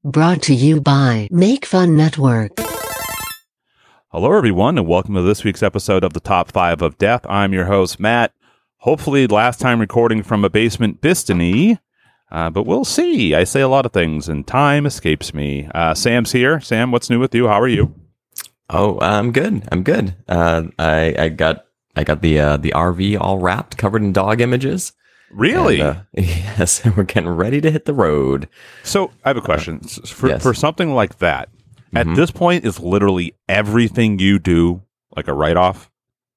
Brought to you by Make Fun Network. Hello, everyone, and welcome to this week's episode of the Top 5 of Death. I'm your host, Matt. Hopefully, last time recording from a basement Bistany, but we'll see. I say a lot of things, and time escapes me. Sam's here. Sam, what's new with you? How are you? Oh, I'm good. I got the RV all wrapped, covered in dog images. Really? And, yes, we're getting ready to hit the road. So, I have a question. Yes. For something like that, at this point, is literally everything you do like a write-off?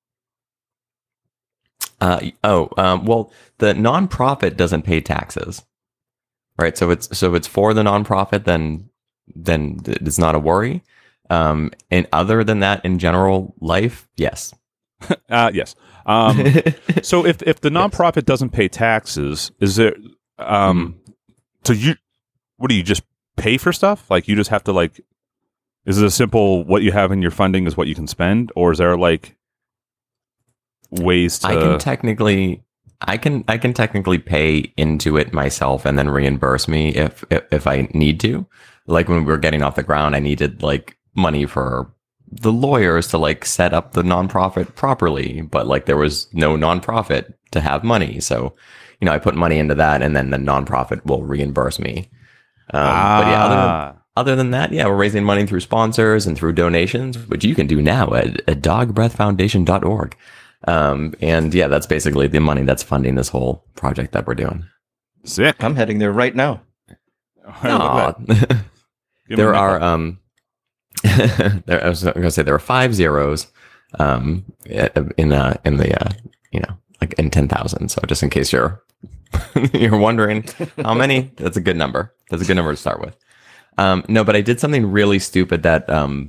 Well, the nonprofit doesn't pay taxes, right? So it's for the nonprofit. Then it's not a worry. And other than that, in general life, yes. Yes. So if the nonprofit doesn't pay taxes, is there? So what do you just pay for stuff? Like you just have to like. Is it a simple what you have in your funding is what you can spend, or is there like ways to? I can technically pay into it myself and then reimburse me if I need to. Like when we were getting off the ground, I needed like money for the lawyers to like set up the nonprofit properly, but like there was no nonprofit to have money, so I put money into that, and then the nonprofit will reimburse me. But yeah, other than that, yeah, we're raising money through sponsors and through donations, which you can do now at dogbreathfoundation.org. And yeah, that's basically the money that's funding this whole project that we're doing. Sick. I'm heading there right now. There are I was going to say there are 5 zeros in the like in 10,000. So just in case you're wondering how many, that's a good number. That's a good number to start with. No, but I did something really stupid that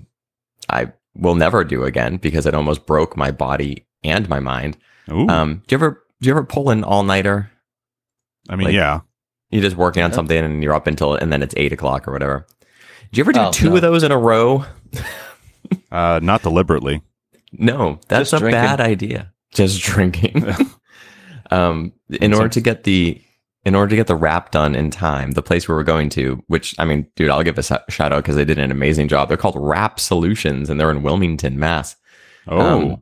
I will never do again because it almost broke my body and my mind. Do you ever pull an all-nighter? I mean, yeah. You're just working on something and you're up and then it's 8 o'clock or whatever. Did you ever do two of those in a row? Not deliberately. No, that's a bad idea. Just drinking. In order to get the wrap done in time, the place we were going to, which, I mean, dude, I'll give a shout out because they did an amazing job. They're called Wrap Solutions, and they're in Wilmington, Mass. In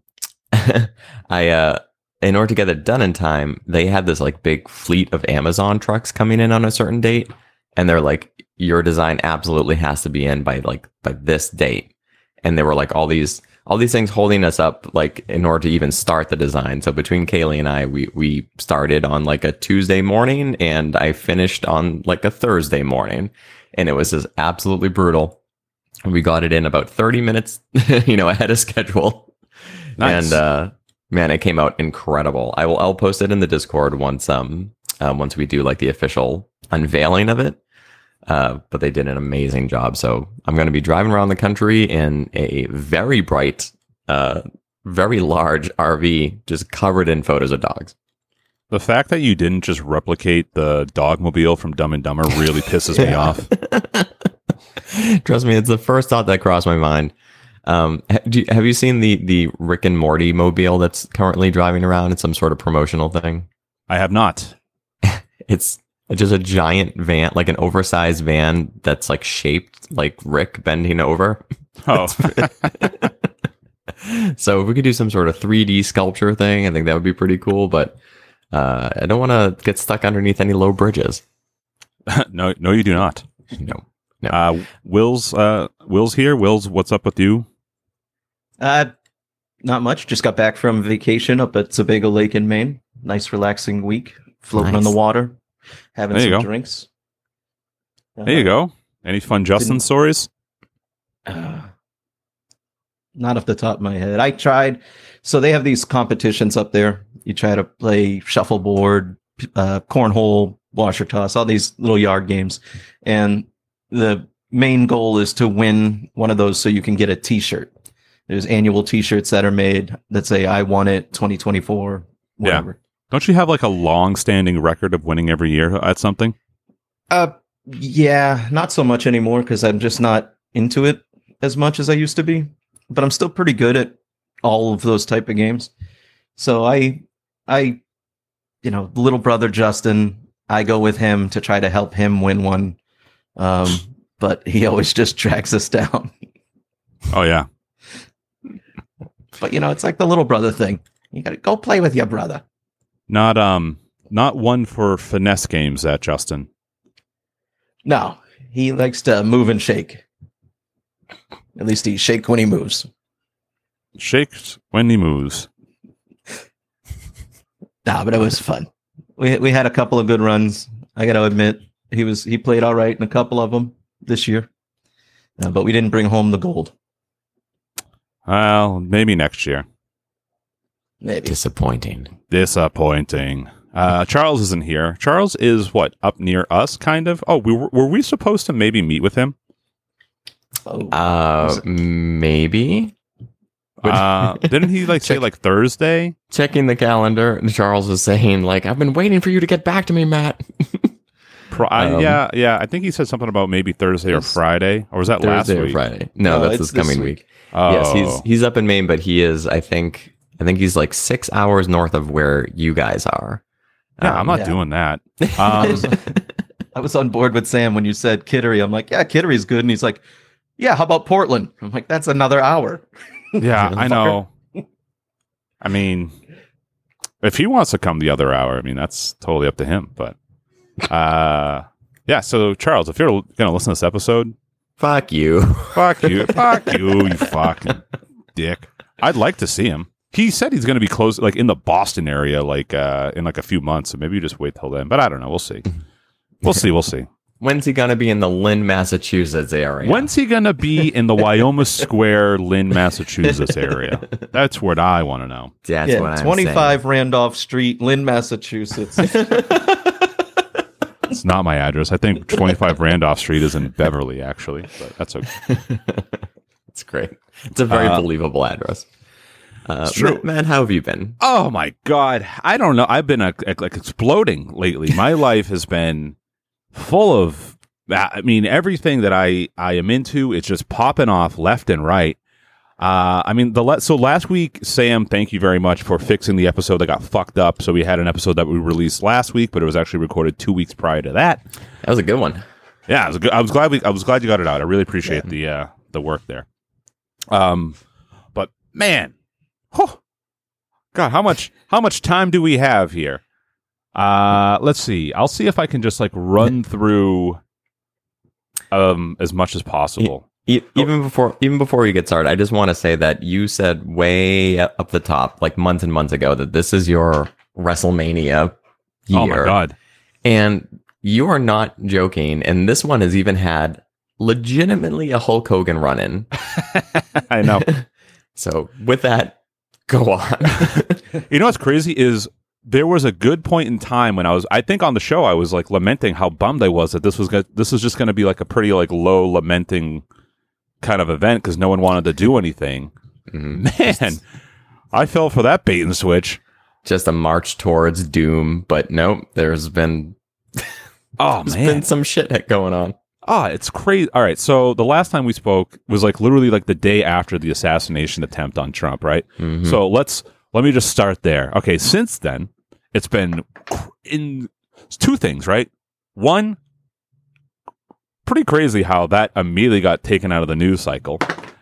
order to get it done in time, they had this like big fleet of Amazon trucks coming in on a certain date, and they're like, your design absolutely has to be in by this date. And there were like all these things holding us up, like in order to even start the design. So between Kaylee and I, we started on like a Tuesday morning, and I finished on like a Thursday morning, and it was just absolutely brutal. We got it in about 30 minutes, ahead of schedule. Nice. And man, it came out incredible. I'll post it in the Discord once we do like the official unveiling of it. But they did an amazing job. So I'm going to be driving around the country in a very bright, very large RV, just covered in photos of dogs. The fact that you didn't just replicate the Dogmobile from Dumb and Dumber really pisses me off. Trust me, it's the first thought that crossed my mind. Have you seen the Rick and Morty mobile that's currently driving around? It's some sort of promotional thing. I have not. It's just a giant van, like an oversized van that's like shaped like Rick bending over. Oh. So if we could do some sort of 3D sculpture thing, I think that would be pretty cool. But I don't want to get stuck underneath any low bridges. No, you do not. No. Will's here. Will's, what's up with you? Not much. Just got back from vacation up at Sebago Lake in Maine. Nice, relaxing week. Floating on the water. Having some drinks. There you go. Any fun Justin stories? Not off the top of my head. I tried. So they have these competitions up there. You try to play shuffleboard, cornhole, washer toss, all these little yard games. And the main goal is to win one of those so you can get a t-shirt. There's annual t-shirts that are made that say, I won it 2024, whatever. Yeah. Don't you have like a long-standing record of winning every year at something? Yeah, not so much anymore because I'm just not into it as much as I used to be. But I'm still pretty good at all of those type of games. So I, little brother Justin, I go with him to try to help him win one. but he always just tracks us down. Oh yeah. But it's like the little brother thing. You got to go play with your brother. Not one for finesse games, that Justin. No, he likes to move and shake. At least he shake when he moves. Shakes when he moves. Nah, but it was fun. We had a couple of good runs. I got to admit, he played all right in a couple of them this year, but we didn't bring home the gold. Well, maybe next year. Maybe. Disappointing. Charles isn't here. Charles is what, up near us, kind of? Oh, were we supposed to maybe meet with him? Maybe. Didn't he say like Thursday? Checking the calendar, Charles was saying like, "I've been waiting for you to get back to me, Matt." Yeah. I think he said something about maybe Thursday or Friday, or was that last Thursday week? or Friday? No, that's this coming week. Oh. Yes, he's up in Maine, but he is. I think he's like 6 hours north of where you guys are. Yeah, I'm not doing that. I was on board with Sam when you said Kittery. I'm like, yeah, Kittery's good, and he's like, yeah, how about Portland? I'm like, that's another hour. Yeah, I know. I mean, if he wants to come the other hour, I mean, that's totally up to him. But yeah. So Charles, if you're going to listen to this episode, fuck you, you fucking dick. I'd like to see him. He said he's going to be close, like in the Boston area, like in like a few months. So maybe you just wait till then. But I don't know. We'll see. We'll see. When's he going to be in the Lynn, Massachusetts area? When's he going to be in the Wyoming Square, Lynn, Massachusetts area? That's what I want to know. That's what I'm 25 saying. Randolph Street, Lynn, Massachusetts. It's not my address. I think 25 Randolph Street is in Beverly, actually. But that's okay. It's great. It's a very believable address. It's true. Man, how have you been? Oh, my God. I don't know. I've been like exploding lately. My life has been full of, I mean, everything that I am into, it's just popping off left and right. I mean, so last week, Sam, thank you very much for fixing the episode that got fucked up. So we had an episode that we released last week, but it was actually recorded 2 weeks prior to that. That was a good one. Yeah, I was glad you got it out. I really appreciate the work there. But man, God, how much time do we have here? Let's see. I'll see if I can just like run through as much as possible. Even before you get started, I just want to say that you said way up the top, like months and months ago, that this is your WrestleMania year. Oh my God. And you are not joking. And this one has even had legitimately a Hulk Hogan run-in. I know. So with that, go on. You know what's crazy is there was a good point in time when I think on the show I was like lamenting how bummed I was that this was just going to be like a pretty like low lamenting kind of event because no one wanted to do anything. Mm-hmm. Man, I fell for that bait and switch. Just a march towards doom, but nope, there's been been some shit going on. It's crazy. All right, so the last time we spoke was like literally like the day after the assassination attempt on Trump, right? Mm-hmm. So let me just start there. Okay, since then, it's been two things, right? One, pretty crazy how that immediately got taken out of the news cycle.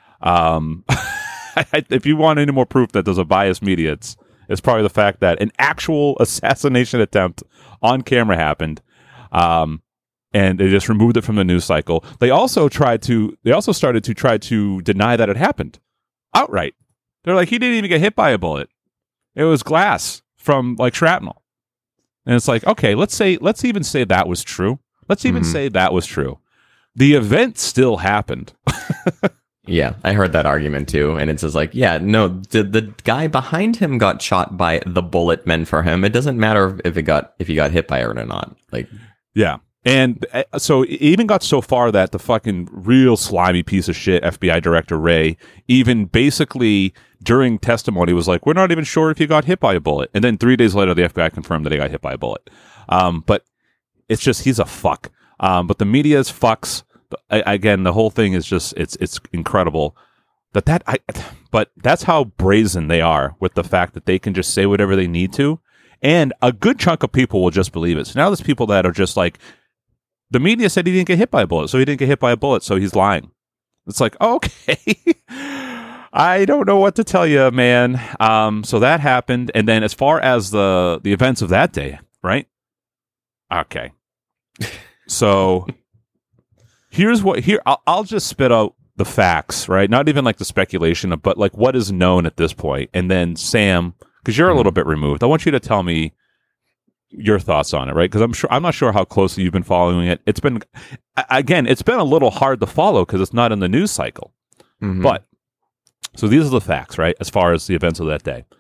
If you want any more proof that there's a biased media, it's probably the fact that an actual assassination attempt on camera happened. And they just removed it from the news cycle. They also started to try to deny that it happened outright. They're like, he didn't even get hit by a bullet. It was glass from like shrapnel. And it's like, okay, let's even say that was true. Let's even say that was true. The event still happened. Yeah, I heard that argument too. And it's just like, yeah, no, the guy behind him got shot by the bullet meant for him. It doesn't matter if he got hit by it or not. Like, yeah. And so it even got so far that the fucking real slimy piece of shit FBI Director Wray even basically during testimony was like, we're not even sure if he got hit by a bullet. And then 3 days later, the FBI confirmed that he got hit by a bullet. But it's just, he's a fuck. But the media is fucks. Again, the whole thing is just, it's incredible. But that's how brazen they are with the fact that they can just say whatever they need to. And a good chunk of people will just believe it. So now there's people that are just like, the media said he didn't get hit by a bullet, so he didn't get hit by a bullet, so he's lying. It's like, okay, I don't know what to tell you, man. So that happened, and then as far as the events of that day, right? Okay, so I'll just spit out the facts, right? Not even like the speculation, but like what is known at this point, and then Sam, because you're a little bit removed, I want you to tell me your thoughts on it, right? Because I'm not sure how closely you've been following it. It's been a little hard to follow because it's not in the news cycle. Mhm. But so these are the facts, right? As far as the events of that day,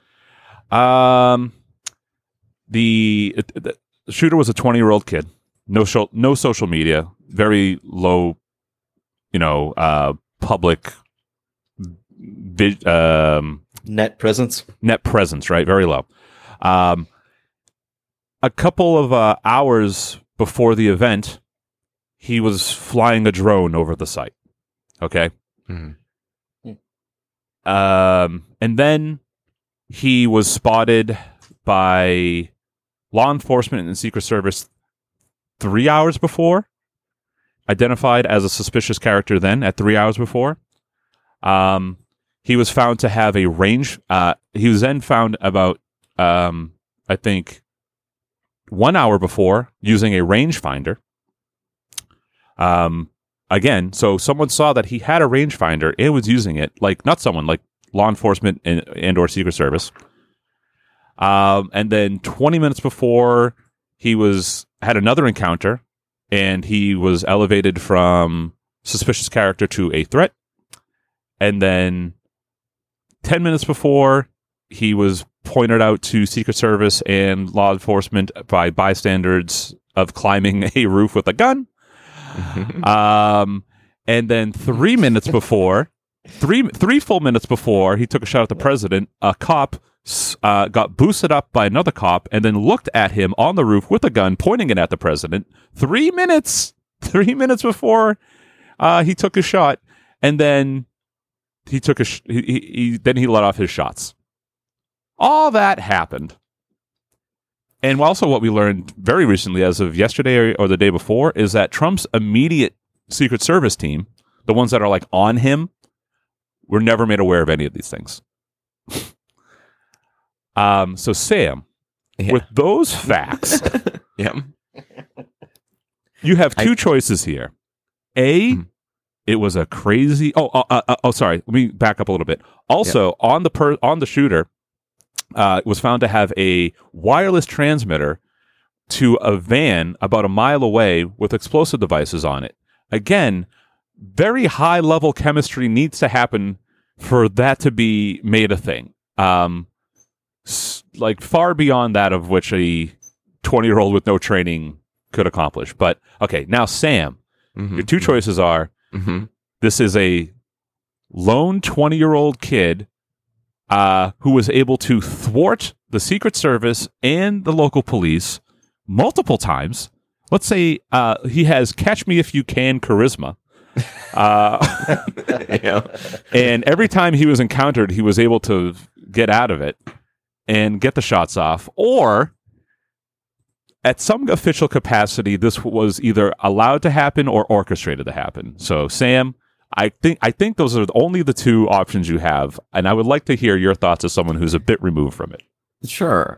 the shooter was a 20-year-old kid, no social media, very low, public Net presence. net presence, right? Very low. A couple of hours before the event, he was flying a drone over the site. Okay. Mhm. And then he was spotted by law enforcement and Secret Service 3 hours before, identified as a suspicious character then at 3 hours before. He was found to have a range. He was then found about, I think, 1 hour before using a rangefinder. Again, so someone saw that he had a rangefinder and was using it, like not someone, like law enforcement and or Secret Service. And then 20 minutes before, he had another encounter, and he was elevated from suspicious character to a threat. And then 10 minutes before, he was pointed out to Secret Service and law enforcement by bystanders of climbing a roof with a gun. And then 3 minutes before, three full minutes before he took a shot at the president, a cop got boosted up by another cop and then looked at him on the roof with a gun, pointing it at the president. 3 minutes before he took a shot, and then he took then he let off his shots. All that happened. And also what we learned very recently, as of yesterday or the day before, is that Trump's immediate Secret Service team, the ones that are like on him, were never made aware of any of these things. So Sam, with those facts, Yeah. you have two choices here. A, it was a crazy. Sorry. Let me back up a little bit. Also, on the shooter, was found to have a wireless transmitter to a van about a mile away with explosive devices on it. Again, very high level chemistry needs to happen for that to be made a thing. Like far beyond that of which a 20-year-old with no training could accomplish. But okay, now Sam, your two choices are: this is a lone 20-year-old kid who was able to thwart the Secret Service and the local police multiple times. Let's say he has catch me if you can charisma. And every time he was encountered, he was able to get out of it and get the shots off. Or at some official capacity, this was either allowed to happen or orchestrated to happen. So, Sam, I think those are only the two options you have, and I would like to hear your thoughts as someone who's a bit removed from it. Sure.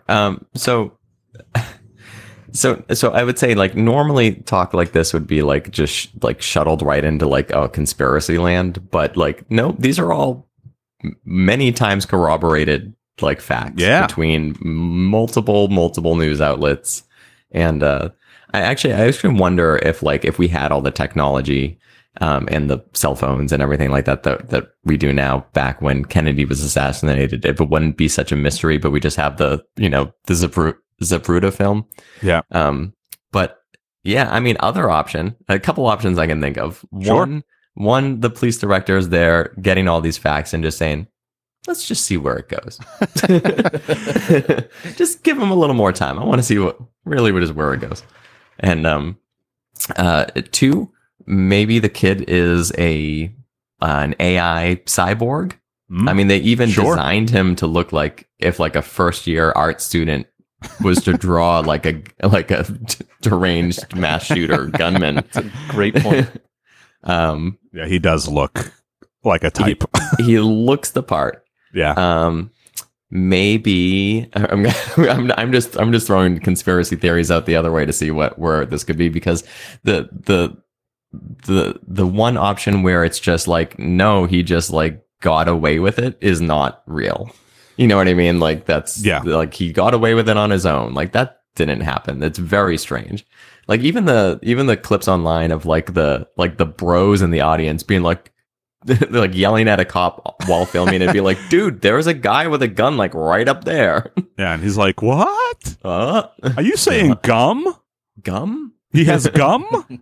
So I would say, like, normally talk like this would be like just like shuttled right into like conspiracy land, but like no, these are all many times corroborated like facts between multiple news outlets, and I actually wonder if we had all the technology and the cell phones and everything like that we do now back when Kennedy was assassinated, if it wouldn't be such a mystery, but we just have the Zapruder film. Yeah. But yeah, I mean, a couple options I can think of. Sure. One, the police director is there getting all these facts and just saying, let's just see where it goes. Just give him a little more time. I want to see where it goes. And two, maybe the kid is an AI cyborg. I mean, they even designed him to look like if like a first year art student was to draw like a deranged mass shooter gunman. Great point. Yeah, he does look like a type. He looks the part. Yeah. Maybe I'm just throwing conspiracy theories out the other way to see where this could be, because the one option where it's just like, no, he just like got away with it is not real. You know what I mean? Like that's like he got away with it on his own. Like that didn't happen. It's very strange. Like even the clips online of like the bros in the audience being like, they're like yelling at a cop while filming and be like, dude, there's a guy with a gun like right up there. Yeah, and he's like, what? Are you saying gum? Gum? He has gum?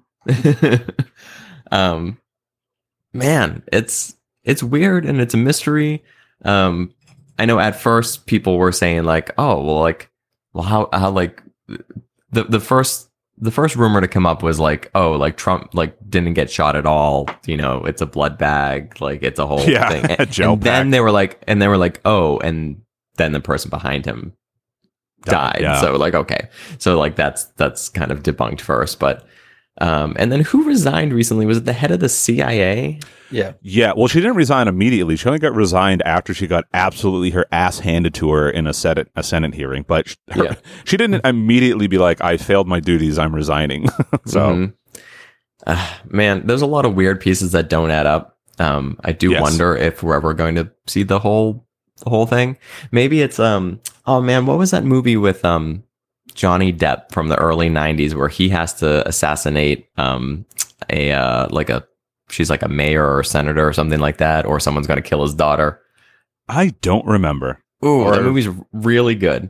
Man, it's weird and it's a mystery. I know at first people were saying like, oh, well, how like the first rumor to come up was like, oh, like Trump like didn't get shot at all. You know, it's a blood bag. Like it's a whole thing. And then they were like, oh, and then the person behind him died. Yeah. So like, okay. So like that's kind of debunked first. But and then who resigned recently? Was it the head of the CIA? Yeah. Yeah. Well, she didn't resign immediately. She only got resigned after she got absolutely her ass handed to her in a Senate hearing. But she didn't immediately be like, I failed my duties, I'm resigning. So, man, there's a lot of weird pieces that don't add up. I do wonder if we're ever going to see the whole thing. Maybe it's oh man, what was that movie with Johnny Depp from the early 90s where he has to assassinate she's like a mayor or senator or something like that, or someone's going to kill his daughter. I don't remember. Ooh, that movie's really good.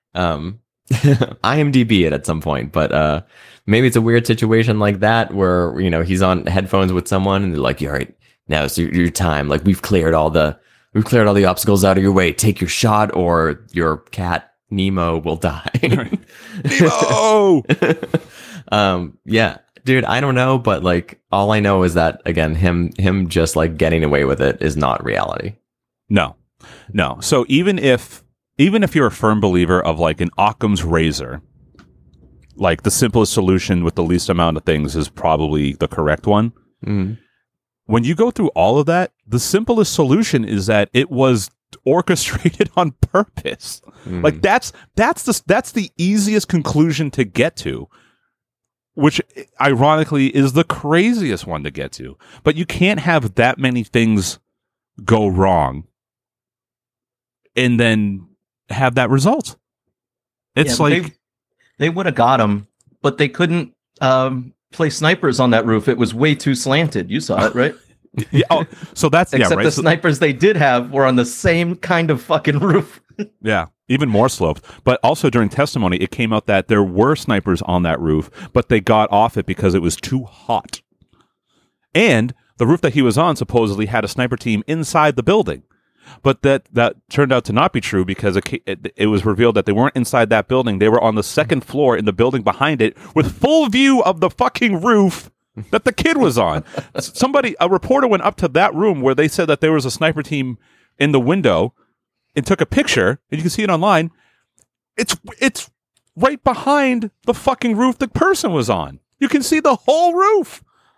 IMDb it at some point, but maybe it's a weird situation like that where, you know, he's on headphones with someone and they're like, all right, now it's your time. Like we've cleared all the obstacles out of your way. Take your shot or your cat Nemo will die. Nemo! Yeah, dude, I don't know, but like all I know is that again, him just like getting away with it is not reality. No. So even if you're a firm believer of like an Occam's razor, like the simplest solution with the least amount of things is probably the correct one. Mm. When you go through all of that, the simplest solution is that it was orchestrated on purpose. Like that's the easiest conclusion to get to, which ironically is the craziest one to get to. But you can't have that many things go wrong and then have that result. It's like they would have got him, but they couldn't place snipers on that roof. It was way too slanted. You saw it, right? Yeah. So that's except right. the snipers they did have were on the same kind of fucking roof. Yeah, even more sloped. But also during testimony, it came out that there were snipers on that roof, but they got off it because it was too hot. And the roof that he was on supposedly had a sniper team inside the building. But that turned out to not be true because it was revealed that they weren't inside that building. They were on the second floor in the building behind it with full view of the fucking roof that the kid was on. A reporter went up to that room where they said that there was a sniper team in the window and took a picture, and you can see it online. It's right behind the fucking roof the person was on. You can see the whole roof.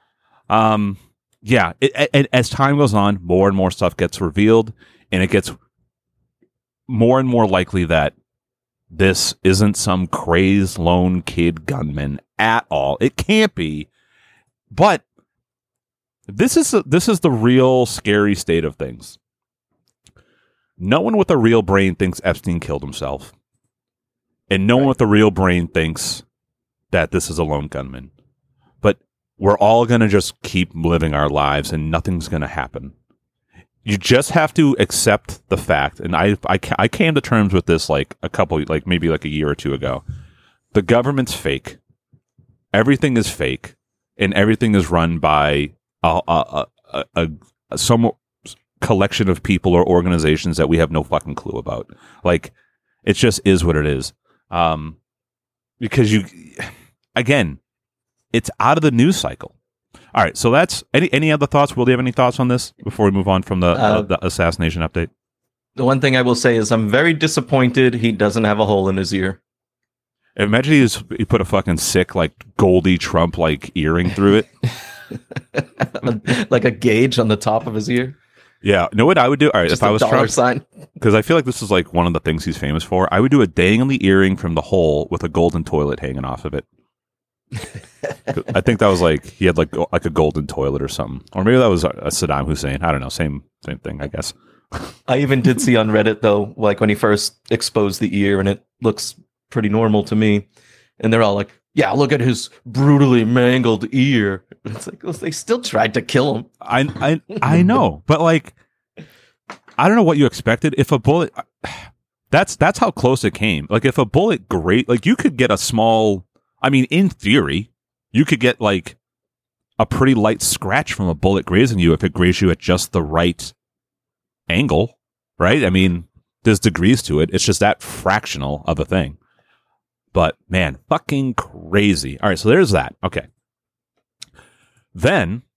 Yeah, as time goes on, more and more stuff gets revealed, and it gets more and more likely that this isn't some crazed lone kid gunman at all. It can't be. But this is the real scary state of things. No one with a real brain thinks Epstein killed himself. And no one with a real brain thinks that this is a lone gunman. But we're all going to just keep living our lives and nothing's going to happen. You just have to accept the fact, and I came to terms with this maybe a year or two ago. The government's fake. Everything is fake. And everything is run by some collection of people or organizations that we have no fucking clue about. Like, it just is what it is. Because it's out of the news cycle. All right, so that's any other thoughts? Will you have any thoughts on this before we move on from the assassination update? The one thing I will say is I'm very disappointed he doesn't have a hole in his ear. Imagine he put a fucking sick like Goldie Trump like earring through it. Like a gauge on the top of his ear. Yeah. Know what I would do? All right, Just if I a was dollar Trump, sign. because I feel like this is like one of the things he's famous for. I would do a dangly earring from the hole with a golden toilet hanging off of it. I think that was like he had like a golden toilet or something, or maybe that was a Saddam Hussein. I don't know. Same thing, I guess. I even did see on Reddit though, like when he first exposed the ear, and it looks pretty normal to me. And they're all like, "Yeah, look at his brutally mangled ear." It's like, well, they still tried to kill him. I know, but like, I don't know what you expected. If a bullet, that's how close it came. Like, if a bullet like you could get a small. I mean, in theory, you could get like a pretty light scratch from a bullet grazing you if it grazed you at just the right angle, right? I mean, there's degrees to it. It's just that fractional of a thing. But man, fucking crazy. All right, so there's that. Okay. Then,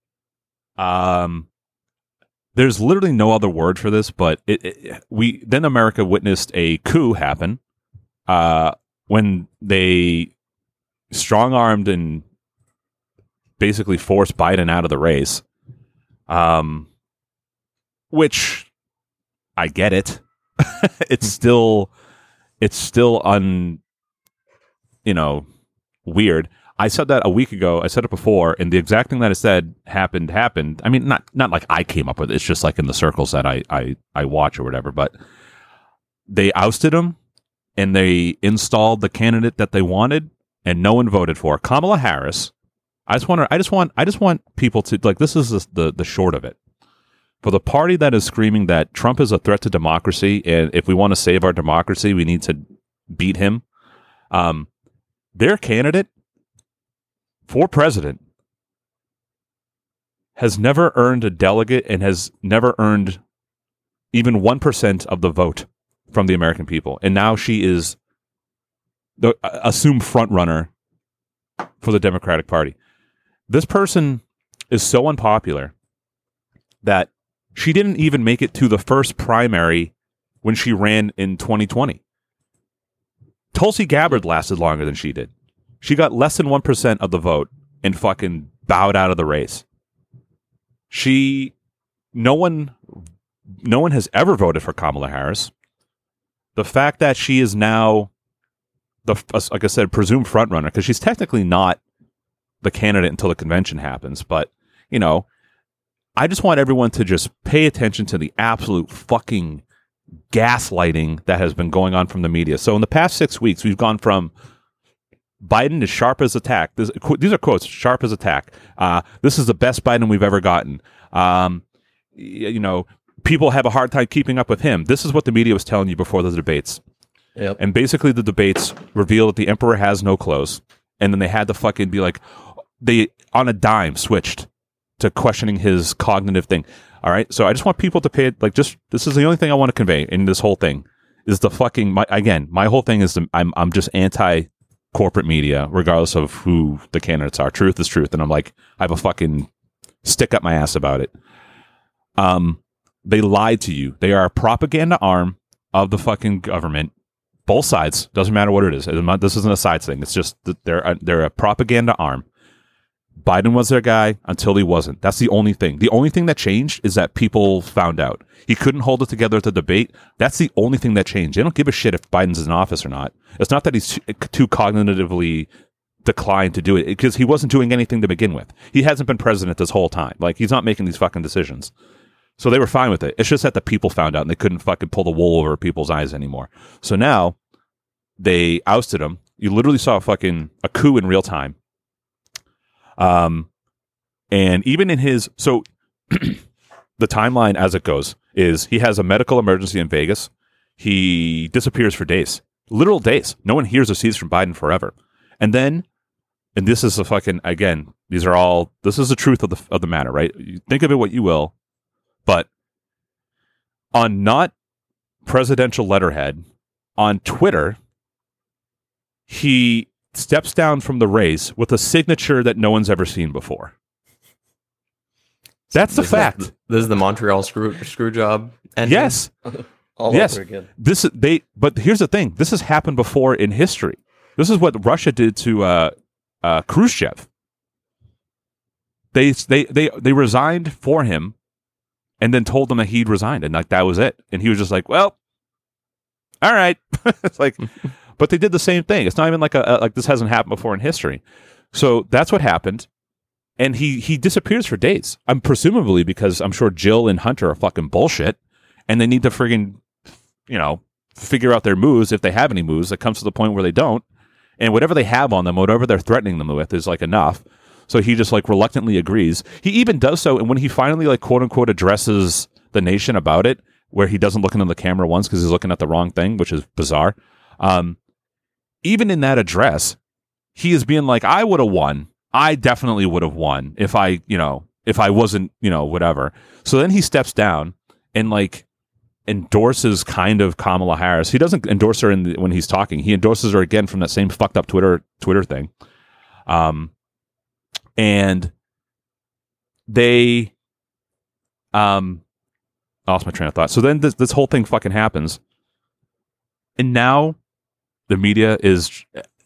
there's literally no other word for this, but then America witnessed a coup happen when they strong-armed and basically forced Biden out of the race, which I get it. It's still weird. I said that a week ago. I said it before, and the exact thing that I said happened. I mean, not like I came up with it. It's just like in the circles that I watch or whatever. But they ousted him, and they installed the candidate that they wanted, and no one voted for Kamala Harris. I just want people to like. This is the short of it. For the party that is screaming that Trump is a threat to democracy, and if we want to save our democracy, we need to beat him. Their candidate for president has never earned a delegate and has never earned even 1% of the vote from the American people. And now she is the assumed front runner for the Democratic Party. This person is so unpopular that she didn't even make it to the first primary when she ran in 2020. Tulsi Gabbard lasted longer than she did. She got less than 1% of the vote and fucking bowed out of the race. No one has ever voted for Kamala Harris. The fact that she is now like I said, presumed front runner, because she's technically not the candidate until the convention happens. But, I just want everyone to just pay attention to the absolute fucking gaslighting that has been going on from the media. So in the past 6 weeks, we've gone from Biden is sharp as attack. These are quotes, sharp as attack. This is the best Biden we've ever gotten. People have a hard time keeping up with him. This is what the media was telling you before the debates. Yep. And basically the debates reveal that the emperor has no clothes. And then they had to fucking be like, they on a dime switched to questioning his cognitive thing. All right. So I just want people to pay this is the only thing I want to convey in this whole thing is the fucking, my whole thing is I'm just anti corporate media, regardless of who the candidates are. Truth is truth. And I'm like, I have a fucking stick up my ass about it. They lied to you. They are a propaganda arm of the fucking government. Both sides. Doesn't matter what it is. This isn't a sides thing. It's just that they're a propaganda arm. Biden was their guy until he wasn't. That's the only thing. The only thing that changed is that people found out. He couldn't hold it together at the debate. That's the only thing that changed. They don't give a shit if Biden's in office or not. It's not that he's too cognitively declined to do it, because he wasn't doing anything to begin with. He hasn't been president this whole time. Like, he's not making these fucking decisions. So they were fine with it. It's just that the people found out and they couldn't fucking pull the wool over people's eyes anymore. So now they ousted him. You literally saw a coup in real time. And even in the timeline as it goes is he has a medical emergency in Vegas. He disappears for days, literal days. No one hears or sees from Biden forever. And then, and this is this is the truth of the matter, right? You think of it what you will, but on not presidential letterhead, on Twitter, he steps down from the race with a signature that no one's ever seen before. That's the fact. This is the Montreal screw job engine? All over again. But here's the thing. This has happened before in history. This is what Russia did to Khrushchev. They resigned for him, and then told him that he'd resigned, and like that was it. And he was just like, "Well, all right." It's like, but they did the same thing. It's not even like like this hasn't happened before in history. So that's what happened, and he disappears for days. I'm presumably because I'm sure Jill and Hunter are fucking bullshit, and they need to friggin', figure out their moves if they have any moves. That comes to the point where they don't, and whatever they have on them, whatever they're threatening them with, is like enough. So he just like reluctantly agrees. He even does so, and when he finally like quote unquote addresses the nation about it, where he doesn't look into the camera once because he's looking at the wrong thing, which is bizarre. Even in that address, he is being like, "I would have won. I definitely would have won if I wasn't, whatever." So then he steps down and like endorses kind of Kamala Harris. He doesn't endorse her when he's talking. He endorses her again from that same fucked up Twitter thing. And they lost my train of thought. So then this whole thing fucking happens. And now the media is,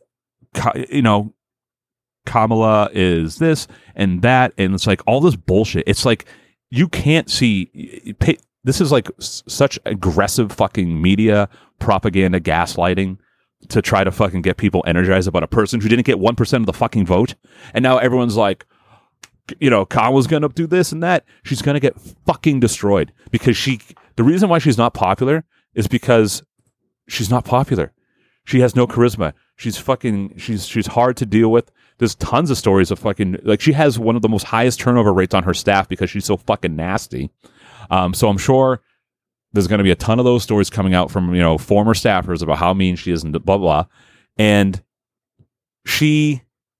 Kamala is this and that. And it's like all this bullshit. It's like you can't see. This is like such aggressive fucking media propaganda gaslighting to try to fucking get people energized about a person who didn't get 1% of the fucking vote. And now everyone's like, Kamala's going to do this and that. She's going to get fucking destroyed because the reason why she's not popular is because she's not popular. She has no charisma. She's hard to deal with. There's tons of stories of fucking, like she has one of the most highest turnover rates on her staff because she's so fucking nasty. So I'm sure there's going to be a ton of those stories coming out from, former staffers about how mean she is and blah, blah. And she's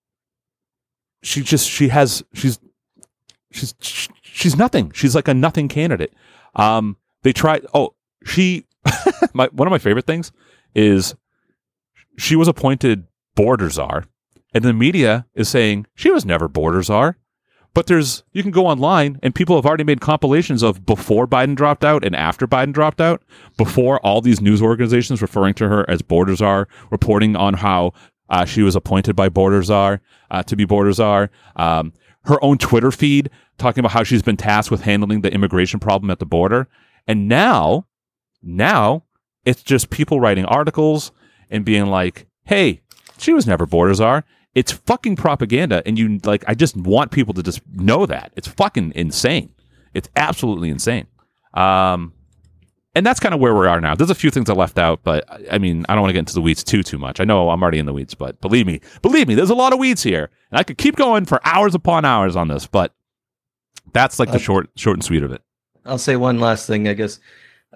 nothing. She's like a nothing candidate. They tried, one of my favorite things is she was appointed border czar, and the media is saying she was never border czar. But you can go online and people have already made compilations of before Biden dropped out and after Biden dropped out, before all these news organizations referring to her as border czar, reporting on how she was appointed by border czar to be border czar. Her own Twitter feed talking about how she's been tasked with handling the immigration problem at the border. And now it's just people writing articles and being like, "Hey, she was never border czar." It's fucking propaganda, and I just want people to just know that. It's fucking insane. It's absolutely insane. And that's kind of where we are now. There's a few things I left out, but I mean, I don't want to get into the weeds too much. I know I'm already in the weeds, but believe me, there's a lot of weeds here. And I could keep going for hours upon hours on this, but that's like the short and sweet of it. I'll say one last thing, I guess.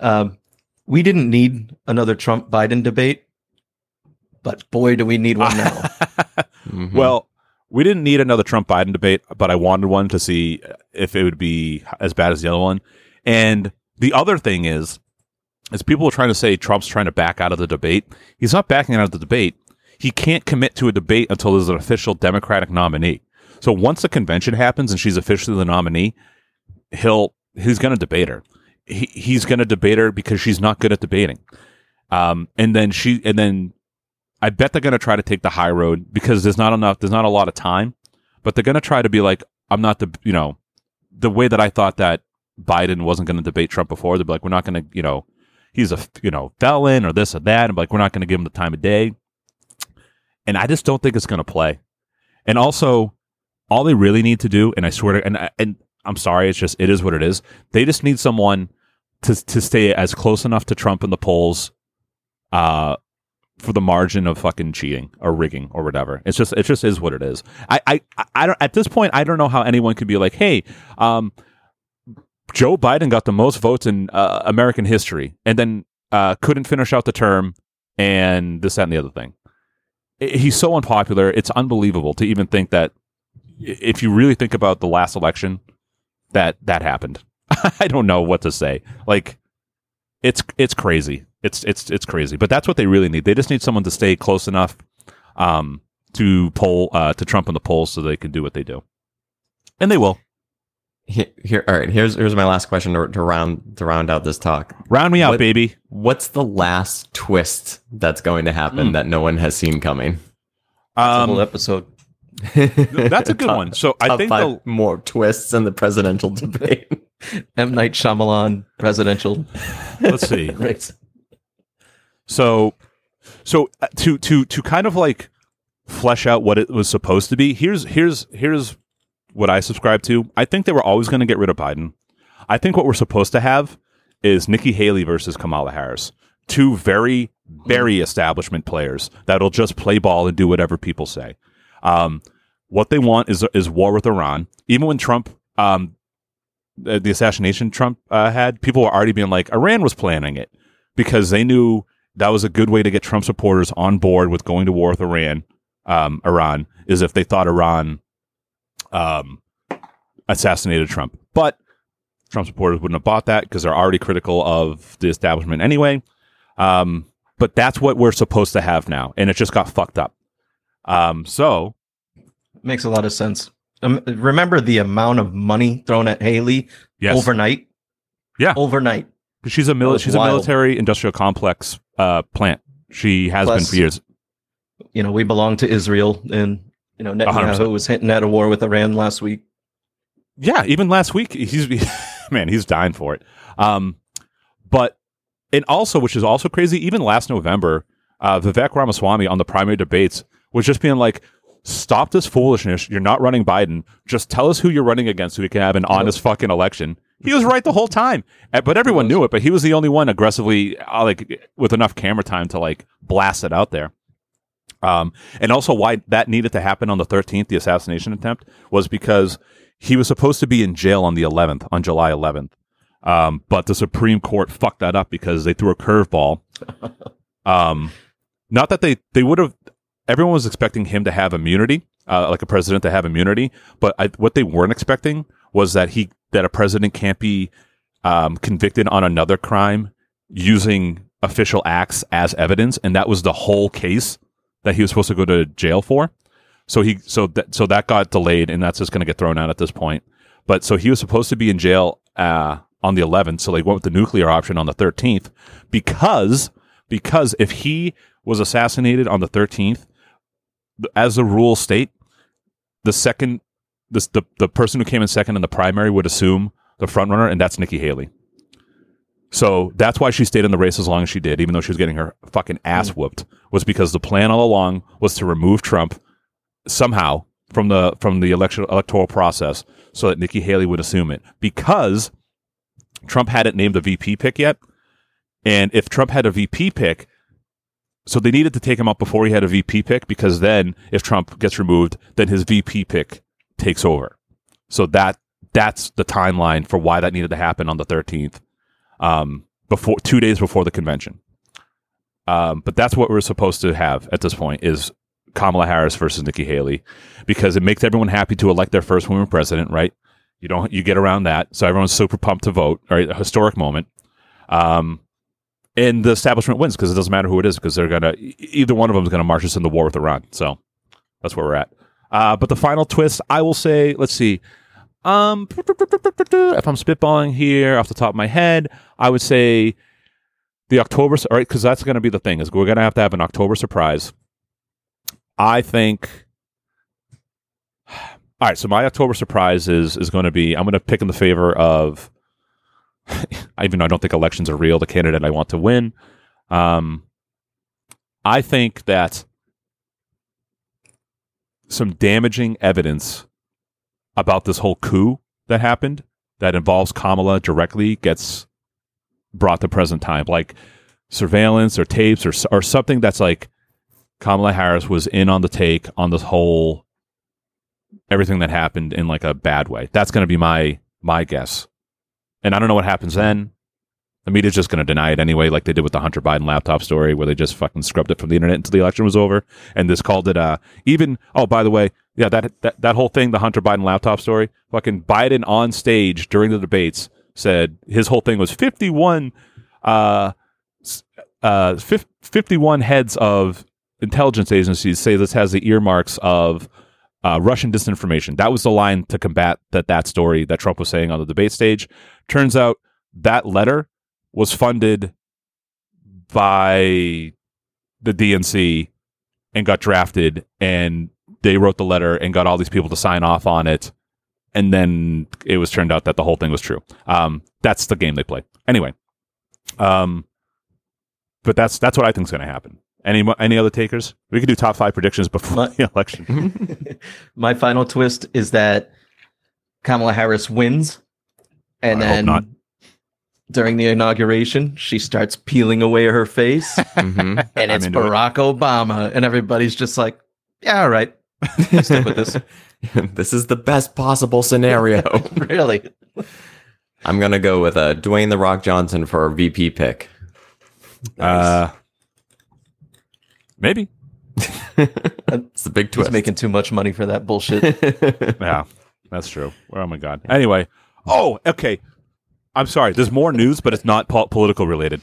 We didn't need another Trump-Biden debate, but boy, do we need one now. Mm-hmm. Well, we didn't need another Trump-Biden debate, but I wanted one to see if it would be as bad as the other one. And the other thing is people are trying to say Trump's trying to back out of the debate. He's not backing out of the debate. He can't commit to a debate until there's an official Democratic nominee. So once the convention happens and she's officially the nominee, he's going to debate her. He's going to debate her because she's not good at debating. And then I bet they're going to try to take the high road because there's not a lot of time, but they're going to try to be like, I'm not the way that I thought that Biden wasn't going to debate Trump before. They'd be like, we're not going to, he's a, felon or this or that. And like, we're not going to give him the time of day. And I just don't think it's going to play. And also all they really need to do, and I swear to, and I'm sorry, it is what it is. They just need someone to stay as close enough to Trump in the polls, for the margin of fucking cheating or rigging or whatever. It just is what it is. I don't, at this point, I don't know how anyone could be like, hey, Joe Biden got the most votes in American history and then couldn't finish out the term and this, that, and the other thing. He's so unpopular. It's unbelievable to even think that if you really think about the last election, that happened. I don't know what to say. Like, it's crazy. It's crazy, but that's what they really need. They just need someone to stay close enough to Trump in the polls so they can do what they do, and they will. Here, all right. Here's my last question to round out this talk. Round me out, baby. What's the last twist that's going to happen that no one has seen coming? That's a whole episode. That's a good one. So I think five more twists in the presidential debate. M. Night Shyamalan presidential. let's see. Right. So to kind of like flesh out what it was supposed to be, here's what I subscribe to. I think they were always going to get rid of Biden. I think what we're supposed to have is Nikki Haley versus Kamala Harris. Two very, very establishment players that'll just play ball and do whatever people say. What they want is war with Iran. Even when Trump, the assassination Trump had, people were already being like, Iran was planning it because they knew that was a good way to get Trump supporters on board with going to war with Iran, is if they thought Iran assassinated Trump. But Trump supporters wouldn't have bought that because they're already critical of the establishment anyway. But that's what we're supposed to have now, and it just got fucked up. So makes a lot of sense. Remember the amount of money thrown at Haley overnight? Yeah, overnight. Because she's a military industrial complex plant. She has been for years. You know, we belong to Israel, and you know Netanyahu 100%. was hinting at a war with Iran last week. Yeah, even last week, he's dying for it. And also, which is also crazy, even last November, Vivek Ramaswamy on the primary debates was just being like, stop this foolishness. You're not running Biden. Just tell us who you're running against so we can have an honest fucking election. He was right the whole time. But everyone knew it, but he was the only one aggressively, with enough camera time to, blast it out there. And also why that needed to happen on the 13th, the assassination attempt, was because he was supposed to be in jail on July 11th. But the Supreme Court fucked that up because they threw a curveball. Not that they would have. Everyone was expecting him to have immunity, like a president to have immunity. But what they weren't expecting was that a president can't be convicted on another crime using official acts as evidence, and that was the whole case that he was supposed to go to jail for. So that got delayed, and that's just going to get thrown out at this point. But so he was supposed to be in jail on the 11th, so they went with the nuclear option on the 13th because if he was assassinated on the 13th, as the rules state, the person who came in second in the primary would assume the front runner, and that's Nikki Haley. So that's why she stayed in the race as long as she did, even though she was getting her fucking ass whooped, was because the plan all along was to remove Trump somehow from the electoral process so that Nikki Haley would assume it, because Trump hadn't named a VP pick yet. And if Trump had a VP pick, so they needed to take him out before he had a VP pick, because then if Trump gets removed, then his VP pick takes over. So that's the timeline for why that needed to happen on the 13th, 2 days before the convention. But that's what we're supposed to have at this point is Kamala Harris versus Nikki Haley, because it makes everyone happy to elect their first woman president, right? You get around that. So everyone's super pumped to vote, right? A historic moment. And the establishment wins because it doesn't matter who it is, because either one of them is going to march us into war with Iran. So that's where we're at. But the final twist, I will say, let's see. If I'm spitballing here off the top of my head, I would say the October, all right, because that's going to be the thing, is we're going to have an October surprise. I think. All right, so my October surprise is going to be, I'm going to pick in the favor of, even though I don't think elections are real, the candidate I want to win. I think that some damaging evidence about this whole coup that happened that involves Kamala directly gets brought to present time, like surveillance or tapes or something that's like Kamala Harris was in on the take on this whole everything that happened in like a bad way. That's going to be my guess. And I don't know what happens then. The media's just going to deny it anyway, like they did with the Hunter Biden laptop story, where they just fucking scrubbed it from the internet until the election was over. And this called it by the way, yeah, that whole thing, the Hunter Biden laptop story, fucking Biden on stage during the debates said his whole thing was 51 heads of intelligence agencies say this has the earmarks of Russian disinformation. That was the line to combat that story that Trump was saying on the debate stage. Turns out that letter was funded by the DNC and got drafted, and they wrote the letter and got all these people to sign off on it, and then it was turned out that the whole thing was true. That's the game they play. Anyway, but that's what I think is going to happen. Any other takers? We could do top 5 predictions before the election. My final twist is that Kamala Harris wins, and then during the inauguration, she starts peeling away her face, and it's Barack Obama, and everybody's just like, yeah, all right. Stick with this. This is the best possible scenario. Really? I'm going to go with Dwayne The Rock Johnson for a VP pick. Nice. Maybe. It's a big twist. He's making too much money for that bullshit. Yeah, that's true. Oh, my God. Anyway. Oh, okay. I'm sorry. There's more news, but it's not political related.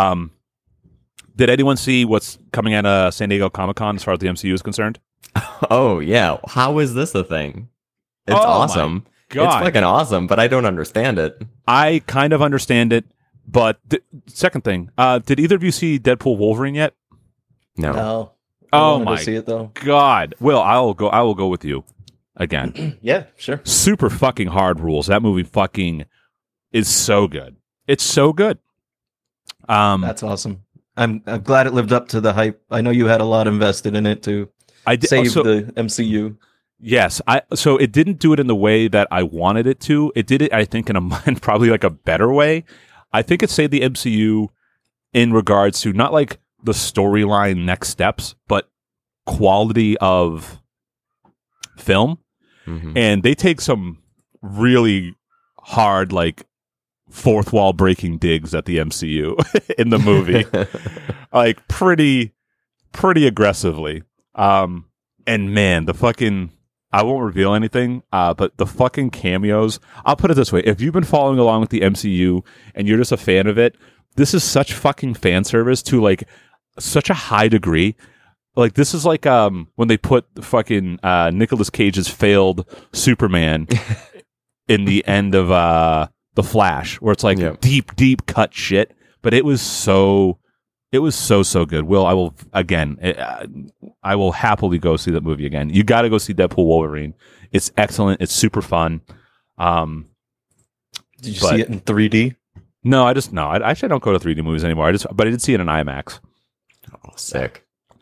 Did anyone see what's coming at San Diego Comic-Con as far as the MCU is concerned? Oh, yeah. How is this a thing? It's awesome. God. It's fucking awesome, but I don't understand it. I kind of understand it, but second thing, did either of you see Deadpool Wolverine yet? No. No. Oh I my to see it though. God. Will, I will go with you again. Yeah, sure. Super fucking hard rules. That movie fucking is so good. It's so good. That's awesome. I'm glad it lived up to the hype. I know you had a lot invested in it to save the MCU. Yes, so it didn't do it in the way that I wanted it to. It did it, I think, in probably like a better way. I think it saved the MCU in regards to not like the storyline next steps, but quality of film. Mm-hmm. And they take some really hard, like fourth wall breaking digs at the MCU in the movie, like pretty aggressively. And man, the fucking, I won't reveal anything, but the fucking cameos, I'll put it this way. If you've been following along with the MCU and you're just a fan of it, this is such fucking fan service to like such a high degree. Like this is like when they put fucking Nicolas Cage's failed Superman in the end of The Flash, where it's like deep cut shit, but it was so good. Will, I will again. I will happily go see that movie again. You got to go see Deadpool Wolverine. It's excellent. It's super fun. Did you see it in 3D? No, I actually don't go to 3D movies anymore. But I did see it in IMAX. Oh, sick.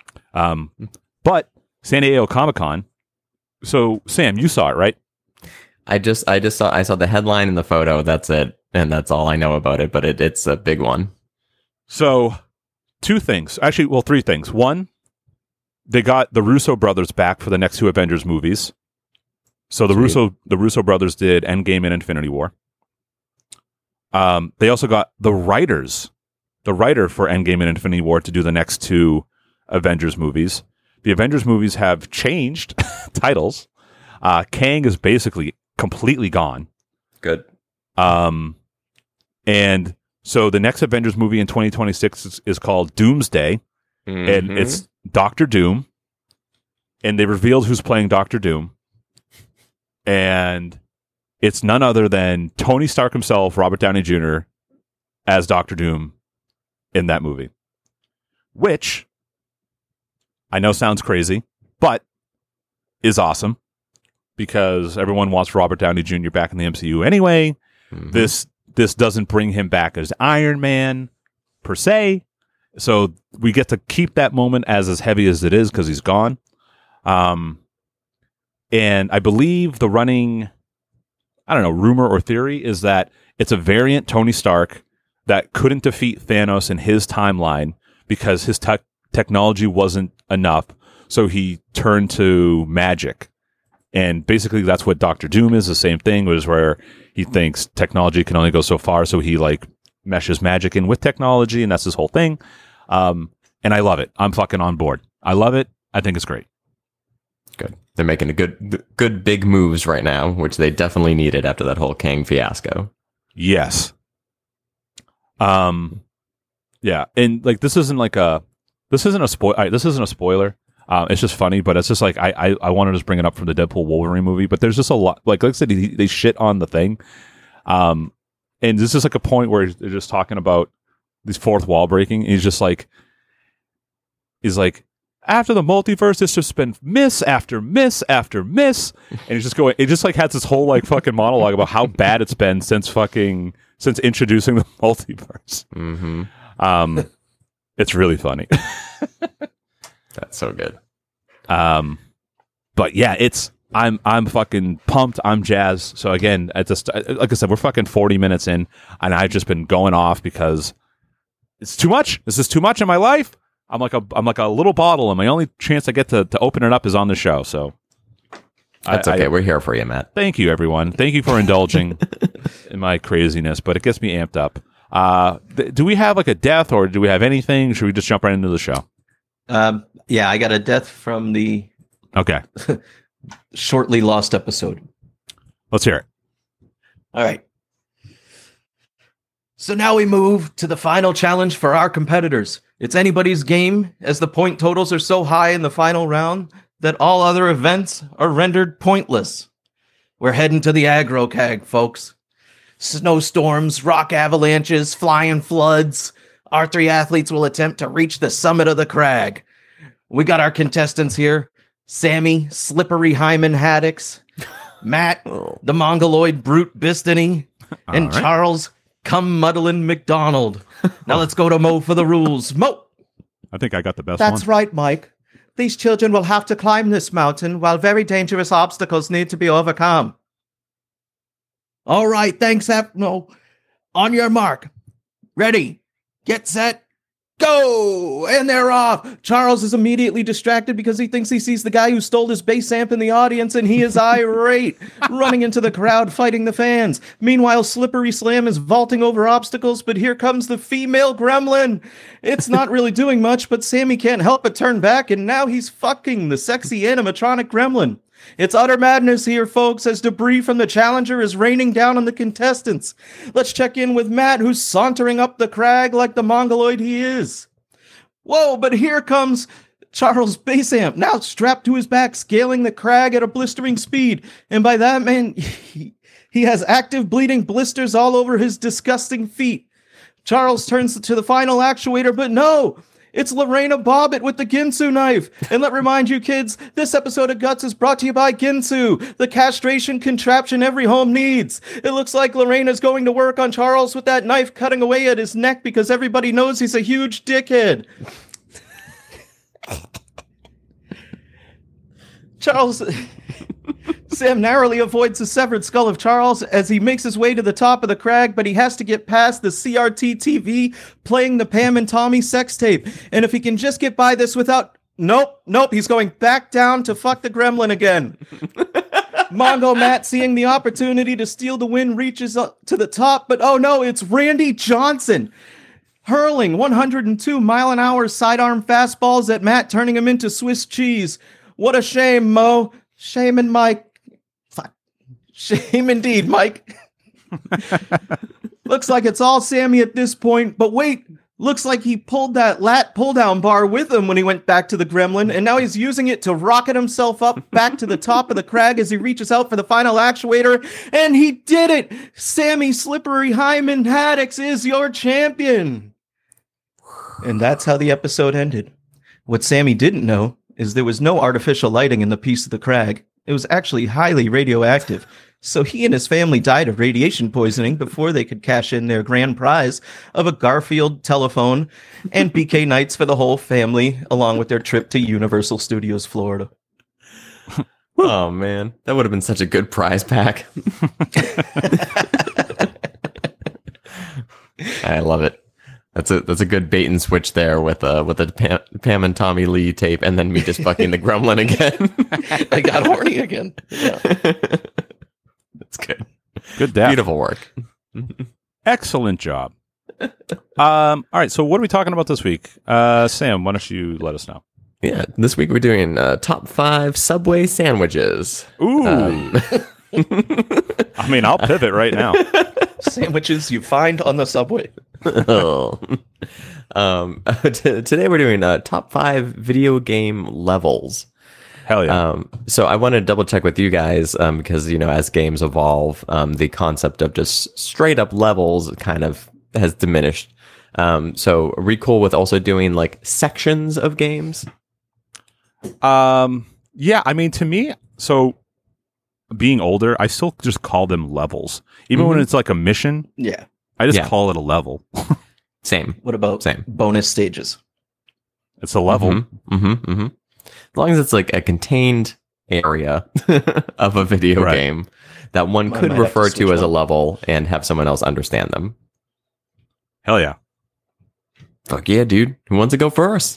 But San Diego Comic-Con. So Sam, you saw it, right? I saw the headline and the photo. That's it, and that's all I know about it. But it's a big one. So, two things. Actually, well, three things. One, they got the Russo brothers back for the next 2 Avengers movies. So the Russo brothers did Endgame and Infinity War. They also got the writer for Endgame and Infinity War to do the next 2 Avengers movies. The Avengers movies have changed titles. Kang is basically completely gone. Good. And so the next Avengers movie in 2026 is called Doomsday, and it's Doctor Doom. And they revealed who's playing Doctor Doom. And it's none other than Tony Stark himself, Robert Downey Jr., as Doctor Doom in that movie. Which I know sounds crazy, but is awesome because everyone wants Robert Downey Jr. back in the MCU anyway. Mm-hmm. This doesn't bring him back as Iron Man per se, so we get to keep that moment as heavy as it is because he's gone. And I believe the running, I don't know, rumor or theory is that it's a variant Tony Stark that couldn't defeat Thanos in his timeline because his technology wasn't enough. So he turned to magic. And basically that's what Doctor Doom is, the same thing, was where he thinks technology can only go so far. So he like meshes magic in with technology, and that's his whole thing. And I love it. I'm fucking on board. I love it. I think it's great. Good. They're making a good big moves right now, which they definitely needed after that whole Kang fiasco. Yes. Yeah. And like, this isn't a spoiler. It's just funny, but it's just like, I want to just bring it up from the Deadpool Wolverine movie, but there's just a lot, like I said, they shit on the thing. And this is like a point where they're just talking about this fourth wall breaking. And he's like, after the multiverse, it's just been miss after miss after miss, and he's just going. It just like has this whole like fucking monologue about how bad it's been since introducing the multiverse. Mm-hmm. It's really funny. That's so good. But yeah, I'm fucking pumped. I'm jazzed. So again, like I said, we're fucking 40 minutes in, and I've just been going off because it's too much. This is too much in my life. I'm like a little bottle, and my only chance I get to open it up is on the show. So that's okay. We're here for you, Matt. Thank you, everyone. Thank you for indulging in my craziness, but it gets me amped up. Do we have like a death, or do we have anything? Should we just jump right into the show? Yeah, I got a death from the shortly lost episode. Let's hear it. All right. So now we move to the final challenge for our competitors. It's anybody's game, as the point totals are so high in the final round that all other events are rendered pointless. We're heading to the aggro cag, folks. Snowstorms, rock avalanches, flying floods. Our 3 athletes will attempt to reach the summit of the crag. We got our contestants here. Sammy, Slippery Hyman Haddix, Matt, the Mongoloid Brute Bistany, and right. Charles, Come Muddlin' McDonald. Now let's go to Mo for the rules. Mo! I think I got the best That's one. right, Mike. These children will have to climb this mountain while very dangerous obstacles need to be overcome. All right, thanks, Mo. On your mark. Ready. Get set. Go! And they're off! Charles is immediately distracted because he thinks he sees the guy who stole his bass amp in the audience, and he is irate, running into the crowd, fighting the fans. Meanwhile, Slippery Slam is vaulting over obstacles, but here comes the female gremlin. It's not really doing much, but Sammy can't help but turn back, and now he's fucking the sexy animatronic gremlin. It's utter madness here, folks, as debris from the challenger is raining down on the contestants. Let's check in with Matt, who's sauntering up the crag like the mongoloid he is. Whoa, but here comes Charles Bass Amp, now strapped to his back, scaling the crag at a blistering speed. And by that, man, he has active bleeding blisters all over his disgusting feet. Charles turns to the final actuator, but no! It's Lorena Bobbitt with the Ginsu knife. And let remind you kids, this episode of Guts is brought to you by Ginsu, the castration contraption every home needs. It looks like Lorena's going to work on Charles with that knife cutting away at his neck because everybody knows he's a huge dickhead. Sam narrowly avoids the severed skull of Charles as he makes his way to the top of the crag, but he has to get past the CRT TV playing the Pam and Tommy sex tape. And if he can just get by this without... Nope, he's going back down to fuck the gremlin again. Mongo Matt, seeing the opportunity to steal the win, reaches up to the top, but oh no, it's Randy Johnson. Hurling 102-mile-an-hour sidearm fastballs at Matt, turning him into Swiss cheese. What a shame, Mo. Shame and Mike. Fuck. Shame indeed, Mike. Looks like it's all Sammy at this point, but wait, looks like he pulled that lat pull-down bar with him when he went back to the gremlin, and now he's using it to rocket himself up back to the top of the crag as he reaches out for the final actuator, and he did it! Sammy Slippery Hyman Haddix is your champion! And that's how the episode ended. What Sammy didn't know is there was no artificial lighting in the piece of the crag. It was actually highly radioactive. So he and his family died of radiation poisoning before they could cash in their grand prize of a Garfield telephone and BK nights for the whole family, along with their trip to Universal Studios Florida. Oh, man. That would have been such a good prize pack. I love it. That's a good bait and switch there with the Pam and Tommy Lee tape, and then me just fucking the gremlin again. I got horny again. Yeah. That's good. Good depth. Beautiful work. Excellent job. All right, so what are we talking about this week? Sam, why don't you let us know? Yeah, this week we're doing top 5 Subway sandwiches. Ooh. I mean, I'll pivot right now. Sandwiches you find on the subway. Oh. Today we're doing top 5 video game levels. Hell yeah. So I want to double check with you guys because, you know, as games evolve, the concept of just straight up levels kind of has diminished. So are we cool with also doing like sections of games? Yeah, I mean, to me, so being older, I still just call them levels. Even when it's like a mission, Yeah. I just Yeah. call it a level. Same. What about Same. bonus stages? It's a level. As long as it's like a contained area of a video Right. game that one I could might have refer to to switch as a one. level and have someone else understand them. Hell yeah. Fuck yeah, dude. Who wants to go first?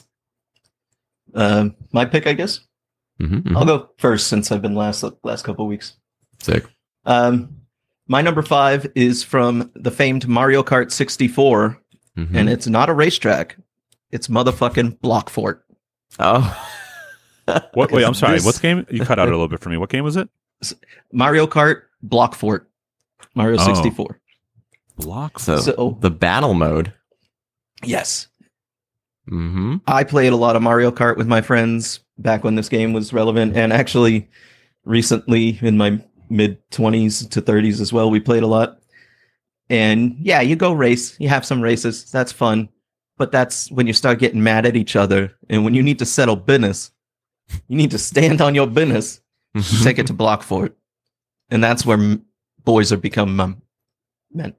My pick, I guess. Mm-hmm. I'll go first since I've been last couple of weeks. Sick. My number 5 is from the famed Mario Kart 64, Mhm. and it's not a racetrack. It's motherfucking Block Fort. Oh. What? Wait, I'm sorry. This- What game? You cut out a little bit for me. What game was it? Mario Kart Block Fort. Mario Oh. 64. Block. So the battle mode. Yes. Mm-hmm. I played a lot of Mario Kart with my friends back when this game was relevant, and actually recently in my mid 20s to 30s as well, we played a lot. And yeah, you go race, you have some races, that's fun. But that's when you start getting mad at each other, and when you need to settle business, you need to stand on your business, take it to Block Fort. And that's where boys are become men.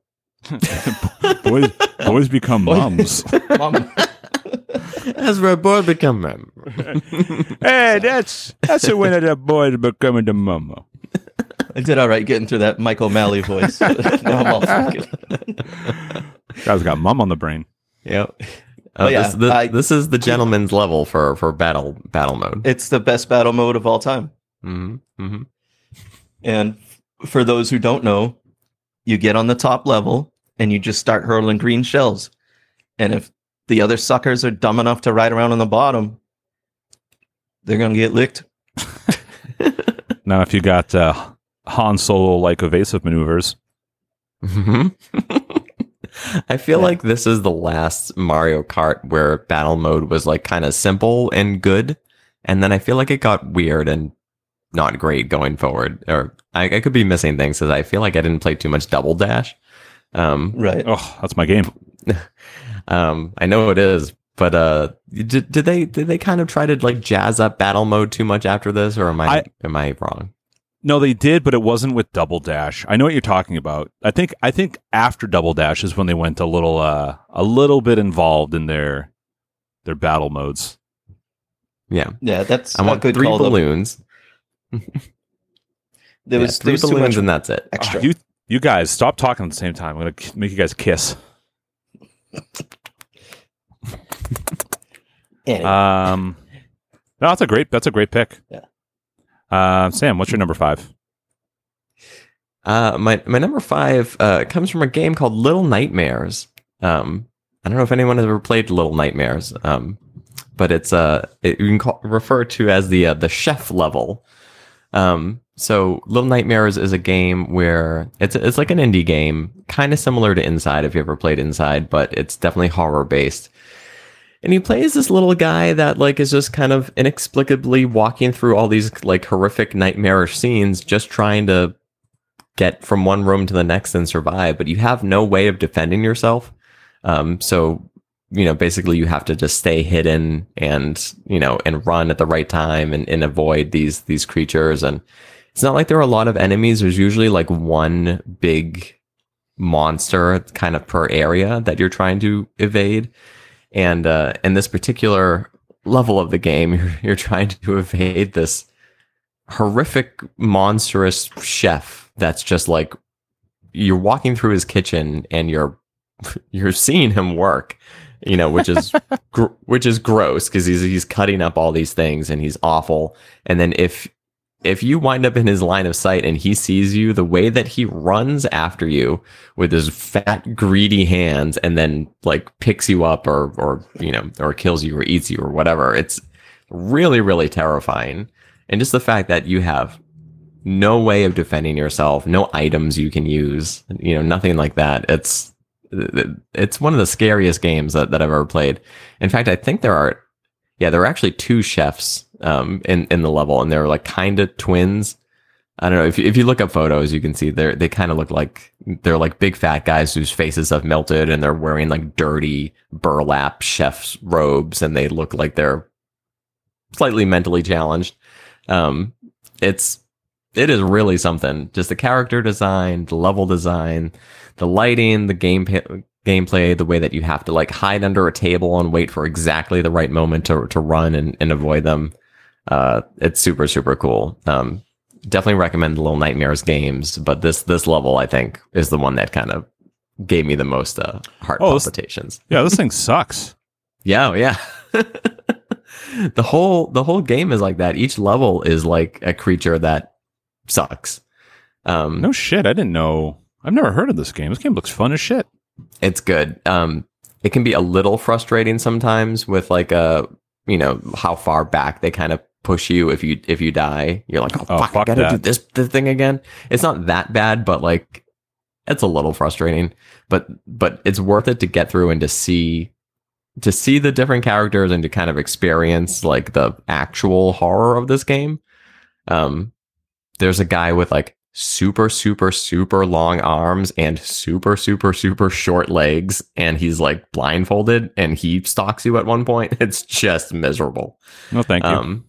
boys become mums. Mom. As where boy become men. Hey, that's a winner. The boys becoming the mama. I did all right getting through that Mike O'Malley voice. Now I'm all fucking. Guys got mum on the brain. Yep. But yeah, this is the gentleman's level for battle mode. It's the best battle mode of all time. Mm-hmm. Mm-hmm. And for those who don't know, you get on the top level and you just start hurling green shells. And if the other suckers are dumb enough to ride around on the bottom, they're going to get licked. Now, if you got Han Solo like evasive maneuvers, Mm-hmm. I feel like this is the last Mario Kart where battle mode was like kind of simple and good, and then I feel like it got weird and not great going forward. Or I could be missing things because I feel like I didn't play too much Double Dash. Right. oh, that's my game. I know it is, but did they kind of try to like jazz up battle mode too much after this, or am I wrong? No, they did, but it wasn't with Double Dash. I know what you're talking about. I think after Double Dash is when they went a little bit involved in their battle modes. Yeah, Yeah, that's I a want good 3 call, though. balloons. There was 3 too much balloons and that's it. extra. You guys stop talking at the same time. I'm gonna make you guys kiss. Anyway, No, that's a great pick. Yeah. Sam, what's your number 5? My number 5 comes from a game called Little Nightmares. I don't know if anyone has ever played Little Nightmares, but it's you can refer to as the chef level. So Little Nightmares is a game where it's like an indie game, kind of similar to Inside if you ever played Inside, but it's definitely horror based. And he plays this little guy that like is just kind of inexplicably walking through all these like horrific nightmarish scenes, just trying to get from one room to the next and survive. But you have no way of defending yourself. So, basically you have to just stay hidden and, and run at the right time and avoid these creatures. And it's not like there are a lot of enemies. There's usually like one big monster kind of per area that you're trying to evade. And in this particular level of the game, you're trying to evade this horrific, monstrous chef that's just like, you're walking through his kitchen and you're seeing him work, which is which is gross because he's cutting up all these things and he's awful. And then if you wind up in his line of sight and he sees you, the way that he runs after you with his fat, greedy hands and then like picks you up or kills you or eats you or whatever, it's really, really terrifying. And just the fact that you have no way of defending yourself, no items you can use, nothing like that. It's one of the scariest games that I've ever played. In fact, I think there are actually 2 chefs in the level, and they're like kind of twins. I don't know if you look up photos, you can see they kind of look like they're like big fat guys whose faces have melted, and they're wearing like dirty burlap chef's robes, and they look like they're slightly mentally challenged. It is really something. Just the character design, the level design, the lighting, the gameplay, the way that you have to like hide under a table and wait for exactly the right moment to run and avoid them. It's super, super cool. Definitely recommend the Little Nightmares games, but this level I think is the one that kind of gave me the most heart palpitations. This thing sucks. Yeah. The whole game is like that. Each level is like a creature that sucks. No shit, I didn't know. I've never heard of this game. This game looks fun as shit. It's good. It can be a little frustrating sometimes with like how far back they kind of push you if you die. You're like, fuck, I gotta do this thing again. It's not that bad, but like it's a little frustrating. But it's worth it to get through and to see the different characters and to kind of experience like the actual horror of this game. There's a guy with like super, super, super long arms and super, super, super short legs, and he's like blindfolded and he stalks you at one point. It's just miserable. No, thank you.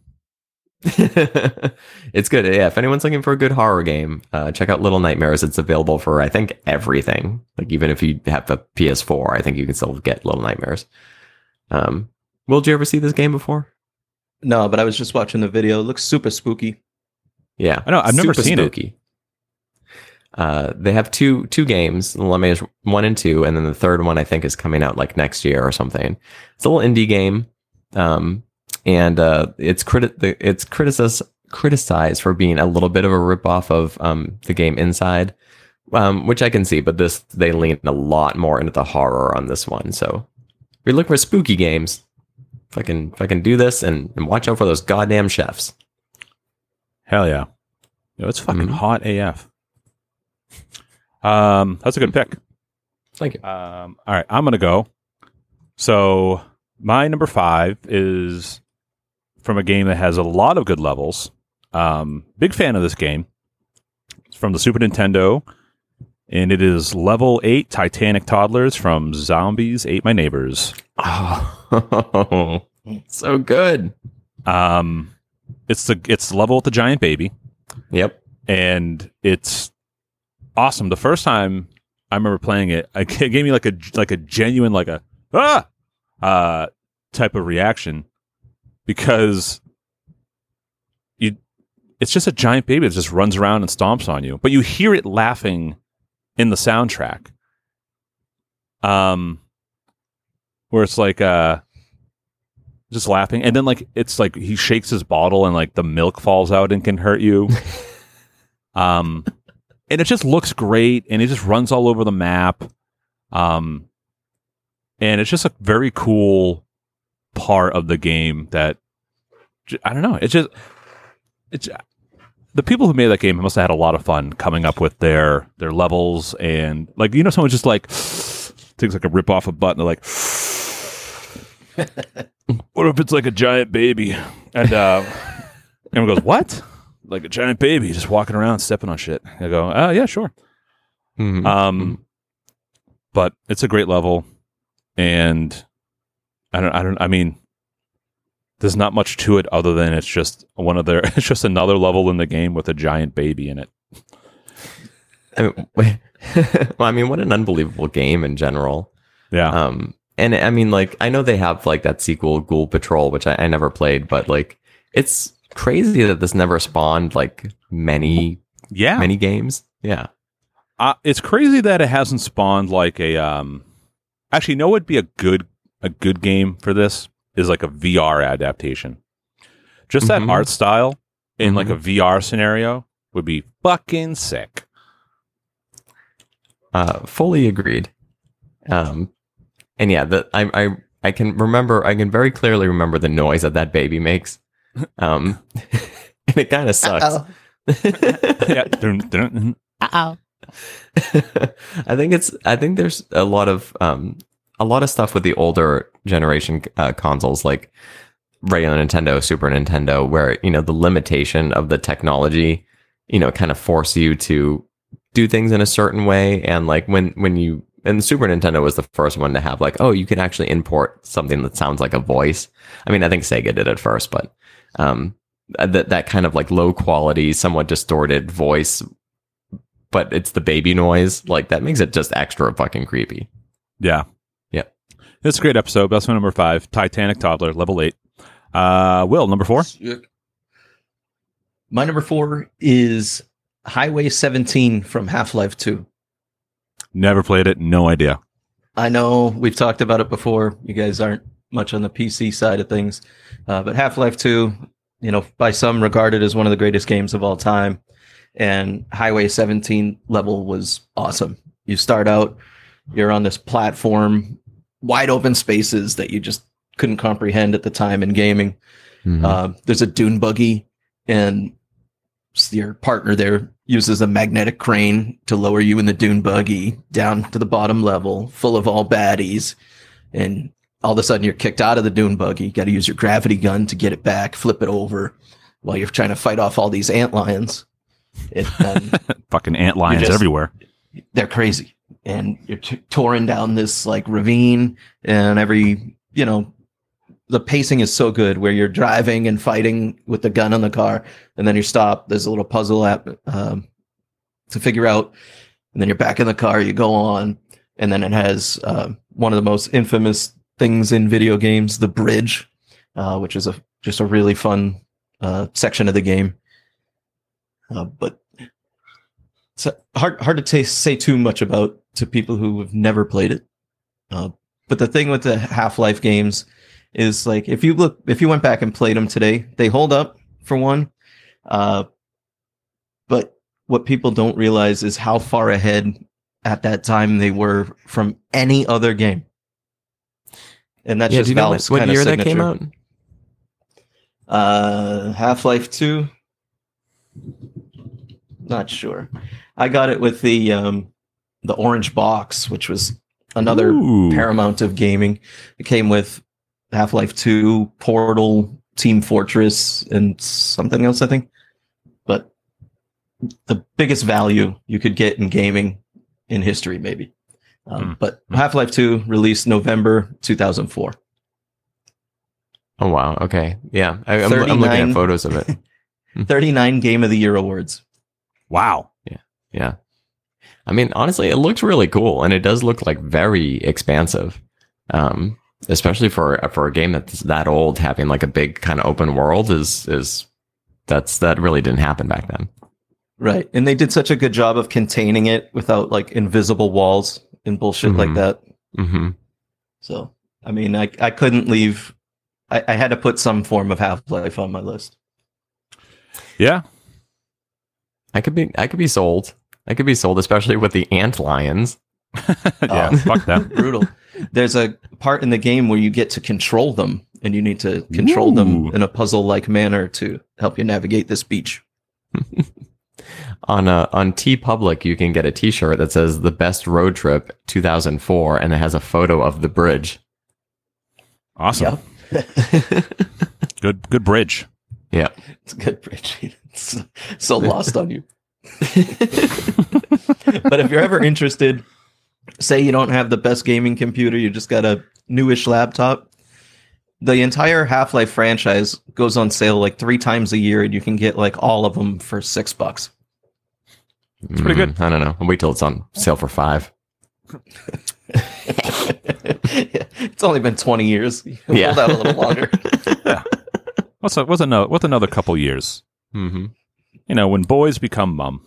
It's good. Yeah, if anyone's looking for a good horror game, check out Little Nightmares. It's available for, I think, everything. Like even if you have the PS4, I think you can still get Little Nightmares. Will, did you ever see this game before? No, but I was just watching the video. It looks super spooky. Yeah, I know. I've never seen spooky. They have two games, Little Nightmares 1 and 2, and then the third one I think is coming out like next year or something. It's a little indie game, and it's criticized for being a little bit of a ripoff of the game Inside, which I can see, but they lean a lot more into the horror on this one. So if you're looking for spooky games, if I can do this and watch out for those goddamn chefs. Hell yeah. It's fucking hot AF. That's a good pick. Thank you. All right, I'm gonna go. So my number 5 is from a game that has a lot of good levels. Big fan of this game. It's from the Super Nintendo, and it is Level 8 Titanic Toddlers from Zombies Ate My Neighbors. Oh, so good. It's the level with the giant baby. Yep. And it's awesome. The first time I remember playing it, it gave me like a genuine type of reaction, because it's just a giant baby that just runs around and stomps on you, but you hear it laughing in the soundtrack. Where it's like just laughing, and then like it's like he shakes his bottle and like the milk falls out and can hurt you. And it just looks great, and it just runs all over the map. And it's just a very cool part of the game that I don't know. It's the people who made that game must have had a lot of fun coming up with their levels, and like someone just like takes like a rip off a button, like. What if it's like a giant baby? And everyone goes, what? Like a giant baby just walking around stepping on shit. I go, oh yeah, sure. Mm-hmm. But it's a great level, and I mean, there's not much to it other than it's just it's just another level in the game with a giant baby in it. Well, I mean, what an unbelievable game in general. Yeah. And I mean, like, I know they have like that sequel, Ghoul Patrol, which I never played, but like, it's crazy that this never spawned like many games. Yeah. It's crazy that it hasn't spawned like a, actually, what would be a good game for this is like a VR adaptation. Just that art style in like a VR scenario would be fucking sick. Fully agreed. And yeah, I can very clearly remember the noise that baby makes. And it kind of sucks. Yeah. Uh-oh. I think there's a lot of stuff with the older generation consoles like regular Nintendo, Super Nintendo, where the limitation of the technology, kind of force you to do things in a certain way, and like when you. And the Super Nintendo was the first one to have like, oh, you can actually import something that sounds like a voice. I mean, I think Sega did it first, but that kind of like low quality, somewhat distorted voice, but it's the baby noise. Like that makes it just extra fucking creepy. Yeah. Yeah. It's a great episode. Best one, number 5, Titanic Toddler, level 8. Will, number 4? My number 4 is Highway 17 from Half-Life 2. Never played it. No idea. I know we've talked about it before. You guys aren't much on the PC side of things. But Half-Life 2, by some regarded as one of the greatest games of all time. And Highway 17 level was awesome. You start out, you're on this platform, wide open spaces that you just couldn't comprehend at the time in gaming. Mhm. There's a dune buggy, and your partner there uses a magnetic crane to lower you in the dune buggy down to the bottom level, full of all baddies. And all of a sudden, you're kicked out of the dune buggy. You got to use your gravity gun to get it back, flip it over, while you're trying to fight off all these ant lions. Fucking ant lions just- everywhere. They're crazy, and you're touring down this like ravine, and the pacing is so good where you're driving and fighting with the gun on the car, and then you stop. There's a little puzzle app to figure out, and then you're back in the car. You go on, and then it has one of the most infamous things in video games, the bridge, which is just a really fun section of the game. But it's hard to say too much about to people who have never played it. But the thing with the Half-Life games is like if you went back and played them today, they hold up for one. But what people don't realize is how far ahead at that time they were from any other game. And that's just do you know Valve's what kind of year signature. that came out? Half-Life 2. Not sure. I got it with the orange box, which was another Ooh. Paramount of gaming. It came with Half-Life 2, Portal, Team Fortress, and something else, I think. But the biggest value you could get in gaming in history, maybe. But Half-Life 2 released November 2004. Oh wow. Okay. Yeah. I'm looking 39 at photos of it. 39 Game of the Year awards. Wow. Yeah. I mean, honestly, it looks really cool, and it does look like very expansive. Especially for a game that's that old, having like a big kind of open world that really didn't happen back then. Right. And they did such a good job of containing it without like invisible walls and bullshit like that. Mm-hmm. So, I mean, I couldn't leave. I had to put some form of Half-Life on my list. Yeah. I could be sold. I could be sold, especially with the ant lions. Yeah. Fuck that. Brutal. There's a part in the game where you get to control them, and you need to control them Ooh. in a puzzle-like manner to help you navigate this beach. On TeePublic, you can get a T-shirt that says "The Best Road Trip 2004," and it has a photo of the bridge. Awesome. Good bridge. Yeah. It's a good bridge. It's so lost on you. But if you're ever interested, say you don't have the best gaming computer, you just got a newish laptop, the entire Half-Life franchise goes on sale like 3 times a year, and you can get like all of them for $6. It's pretty good. I don't know. I'll wait till it's on sale for $5. It's only been 20 years. Yeah. Hold out a little longer. What's another couple years? Mm-hmm. When boys become mum.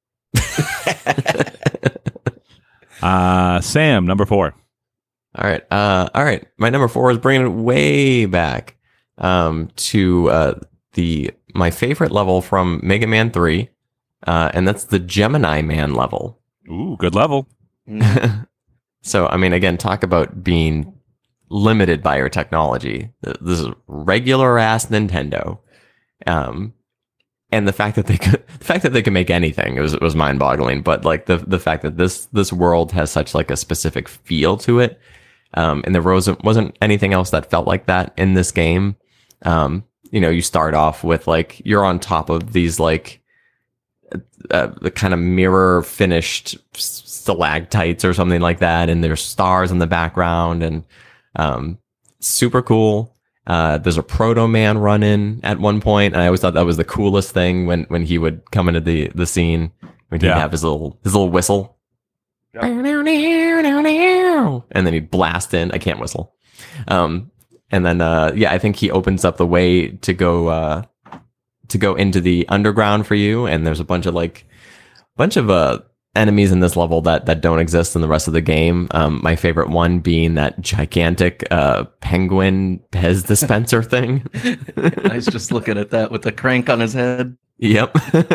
Sam, number 4. All right. My number 4 is bringing it way back to my favorite level from Mega Man 3, and that's the Gemini Man level. Ooh, good level. So, I mean, again, talk about being limited by your technology. This is regular ass Nintendo, and the fact that they can make anything was mind boggling. But like the fact that this world has such like a specific feel to it, and there wasn't anything else that felt like that in this game. You start off with like you're on top of these like the kind of mirror finished stalactites or something like that, and there's stars in the background, and super cool. There's a Proto Man run in at one point, and I always thought that was the coolest thing when he would come into the scene, when he'd have his little whistle. Yep. And then he'd blast in. I can't whistle. And then I think he opens up the way to go into the underground for you, and there's a bunch of enemies in this level that don't exist in the rest of the game. My favorite one being that gigantic penguin Pez dispenser thing. I was just looking at that with the crank on his head. Yep.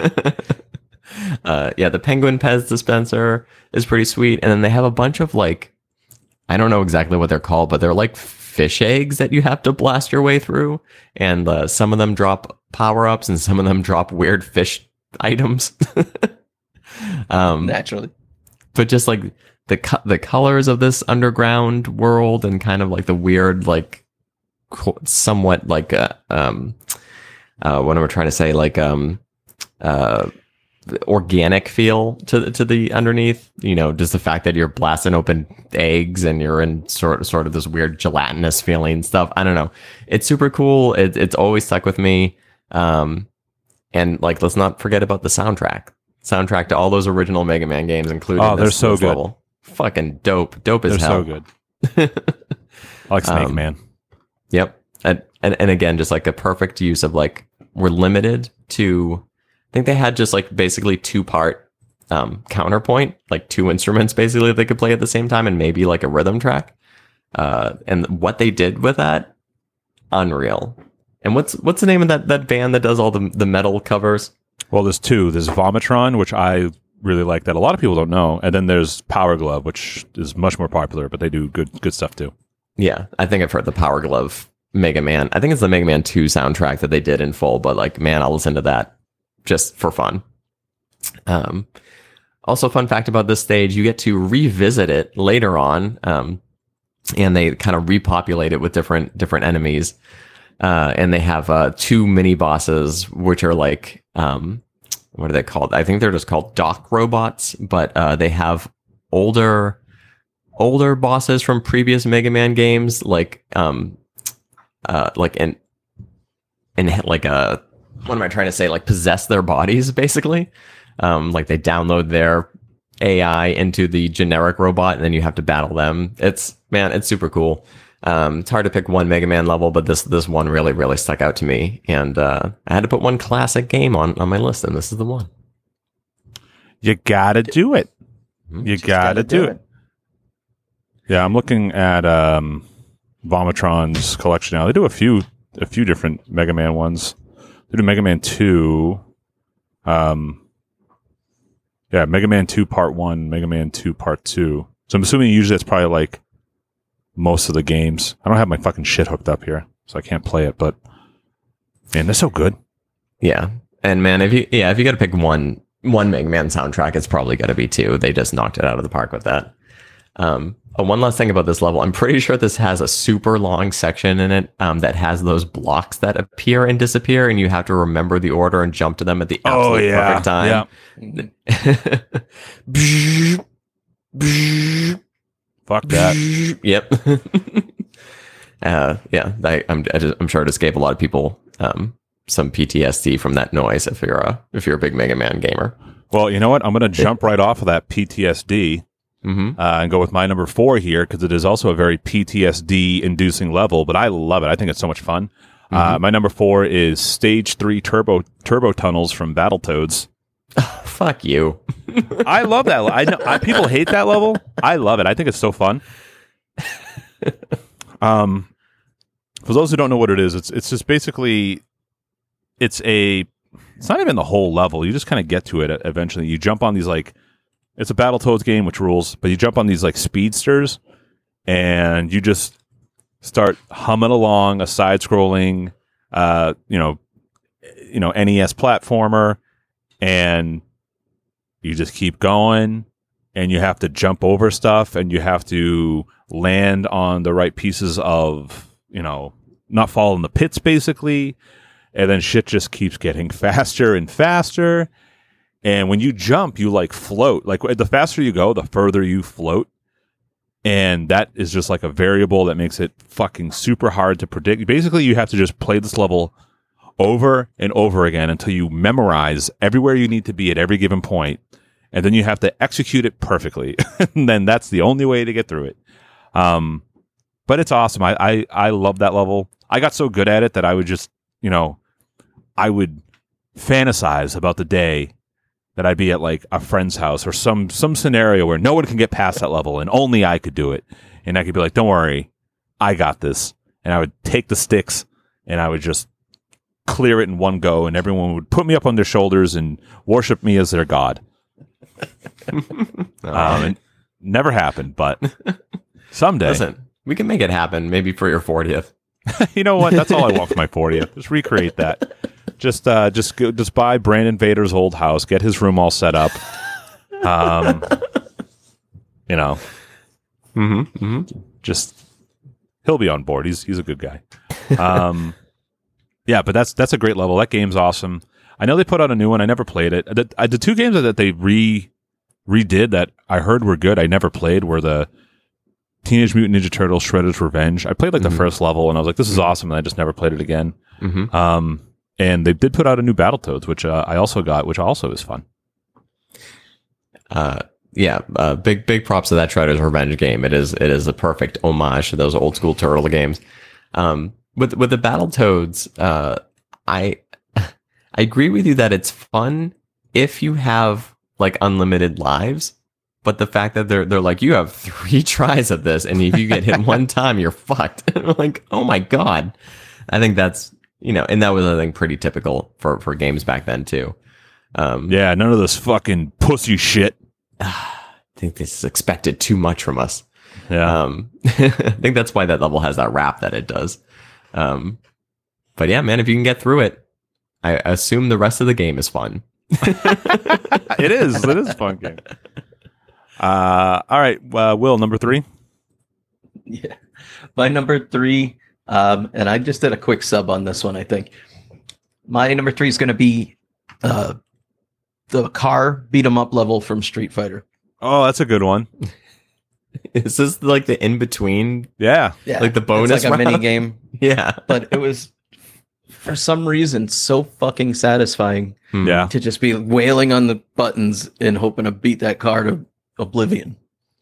The penguin Pez dispenser is pretty sweet. And then they have a bunch of I don't know exactly what they're called, but they're like fish eggs that you have to blast your way through. And some of them drop power-ups and some of them drop weird fish items. Naturally. But just the colors of this underground world and kind of the weird, somewhat what am I trying to say? Organic feel to the underneath, just the fact that you're blasting open eggs and you're in sort of this weird gelatinous feeling stuff. I don't know. It's super cool. It's always stuck with me. And let's not forget about the soundtrack to all those original Mega Man games, including they're so good. Level. Fucking dope as they're hell. So good. I like Snake Man. Yep. And again, just a perfect use of we're limited to, I think they had just basically 2-part counterpoint, 2 instruments basically that they could play at the same time, and maybe a rhythm track. And what they did with that, unreal. And what's the name of that band that does all the metal covers? Well, there's 2. There's Vomitron, which I really like that a lot of people don't know, and then there's Power Glove, which is much more popular, but they do good stuff too. Yeah, I think I've heard the Power Glove Mega Man. I think it's the Mega Man 2 soundtrack that they did in full, but man, I'll listen to that just for fun. Also, fun fact about this stage, you get to revisit it later on, and they kind of repopulate it with different enemies. And they have 2 mini bosses, which are what are they called? I think they're just called dock robots, but they have older bosses from previous Mega Man games, what am I trying to say? Possess their bodies, basically. They download their AI into the generic robot, and then you have to battle them. It's super cool. It's hard to pick one Mega Man level, but this one really, really stuck out to me. And I had to put one classic game on my list, and this is the one. You gotta do it. You gotta do it. Yeah, I'm looking at Vomitron's collection now. They do a few different Mega Man ones. They do Mega Man 2. Mega Man 2 Part 1, Mega Man 2 Part 2. So I'm assuming usually it's probably most of the games. I don't have my fucking shit hooked up here, so I can't play it, but man, they're so good. Yeah. And man, if you got to pick one Mega Man soundtrack, it's probably got to be 2. They just knocked it out of the park with that. One last thing about this level, I'm pretty sure this has a super long section in it that has those blocks that appear and disappear, and you have to remember the order and jump to them at the absolute perfect time. Yeah. Fuck that. Yep. I'm sure it escaped a lot of people some PTSD from that noise if you're a big Mega Man gamer. Well, you know what? I'm going to jump right off of that PTSD and go with my number 4 here, because it is also a very PTSD-inducing level, but I love it. I think it's so much fun. My number 4 is Stage 3 Turbo Tunnels from Battletoads. Oh, fuck you. I love that. I know people hate that level. I love it. I think it's so fun. For those who don't know what it is, it's just basically it's not even the whole level. You just kind of get to it eventually. You jump on these it's a Battletoads game, which rules, but you jump on these speedsters and you just start humming along a side-scrolling NES platformer. And you just keep going, and you have to jump over stuff, and you have to land on the right pieces of, not fall in the pits, basically. And then shit just keeps getting faster and faster. And when you jump, you float. The faster you go, the further you float. And that is just like a variable that makes it fucking super hard to predict. Basically, you have to just play this level over and over again until you memorize everywhere you need to be at every given point, and then you have to execute it perfectly. And then that's the only way to get through it. But it's awesome. I love that level. I got so good at it that I would just, I would fantasize about the day that I'd be at like a friend's house or some scenario where no one can get past that level and only I could do it. And I could be like, don't worry, I got this. And I would take the sticks and I would just clear it in one go, and everyone would put me up on their shoulders and worship me as their god. It never happened, but someday. Listen, we can make it happen. Maybe for your 40th. You know what? That's all I want for my 40th. Just recreate that. Just buy Brandon Vader's old house, get his room all set up. Just he'll be on board. He's a good guy. Yeah, but that's a great level. That game's awesome. I know they put out a new one. I never played it. The two games that they redid that I heard were good, I never played, were the Teenage Mutant Ninja Turtles Shredder's Revenge. I played like the first level, and I was like, this is awesome, and I just never played it again. And they did put out a new Battletoads, which I also got, which also is fun. Big props to that Shredder's Revenge game. It is a perfect homage to those old school turtle games. With the Battletoads, I agree with you that it's fun if you have like unlimited lives, but the fact that they're like, you have 3 tries at this, and if you get hit one time, you're fucked. Like, oh my god. I think that's, and that was, I think, pretty typical for games back then too. Yeah, none of this fucking pussy shit. I think this is expected too much from us. Yeah. I think that's why that level has that rap that it does. But yeah, man, if you can get through it, I assume the rest of the game is fun. It is a fun game. All right, Will, number 3. Yeah, my number 3, and I just did a quick sub on this one. I think my number 3 is going to be the car beat 'em up level from Street Fighter. Oh, that's a good one. Is this like the in between? Yeah, like the bonus, it's like round? a mini game. Yeah, but it was for some reason so fucking satisfying. Yeah, to just be wailing on the buttons and hoping to beat that car to oblivion.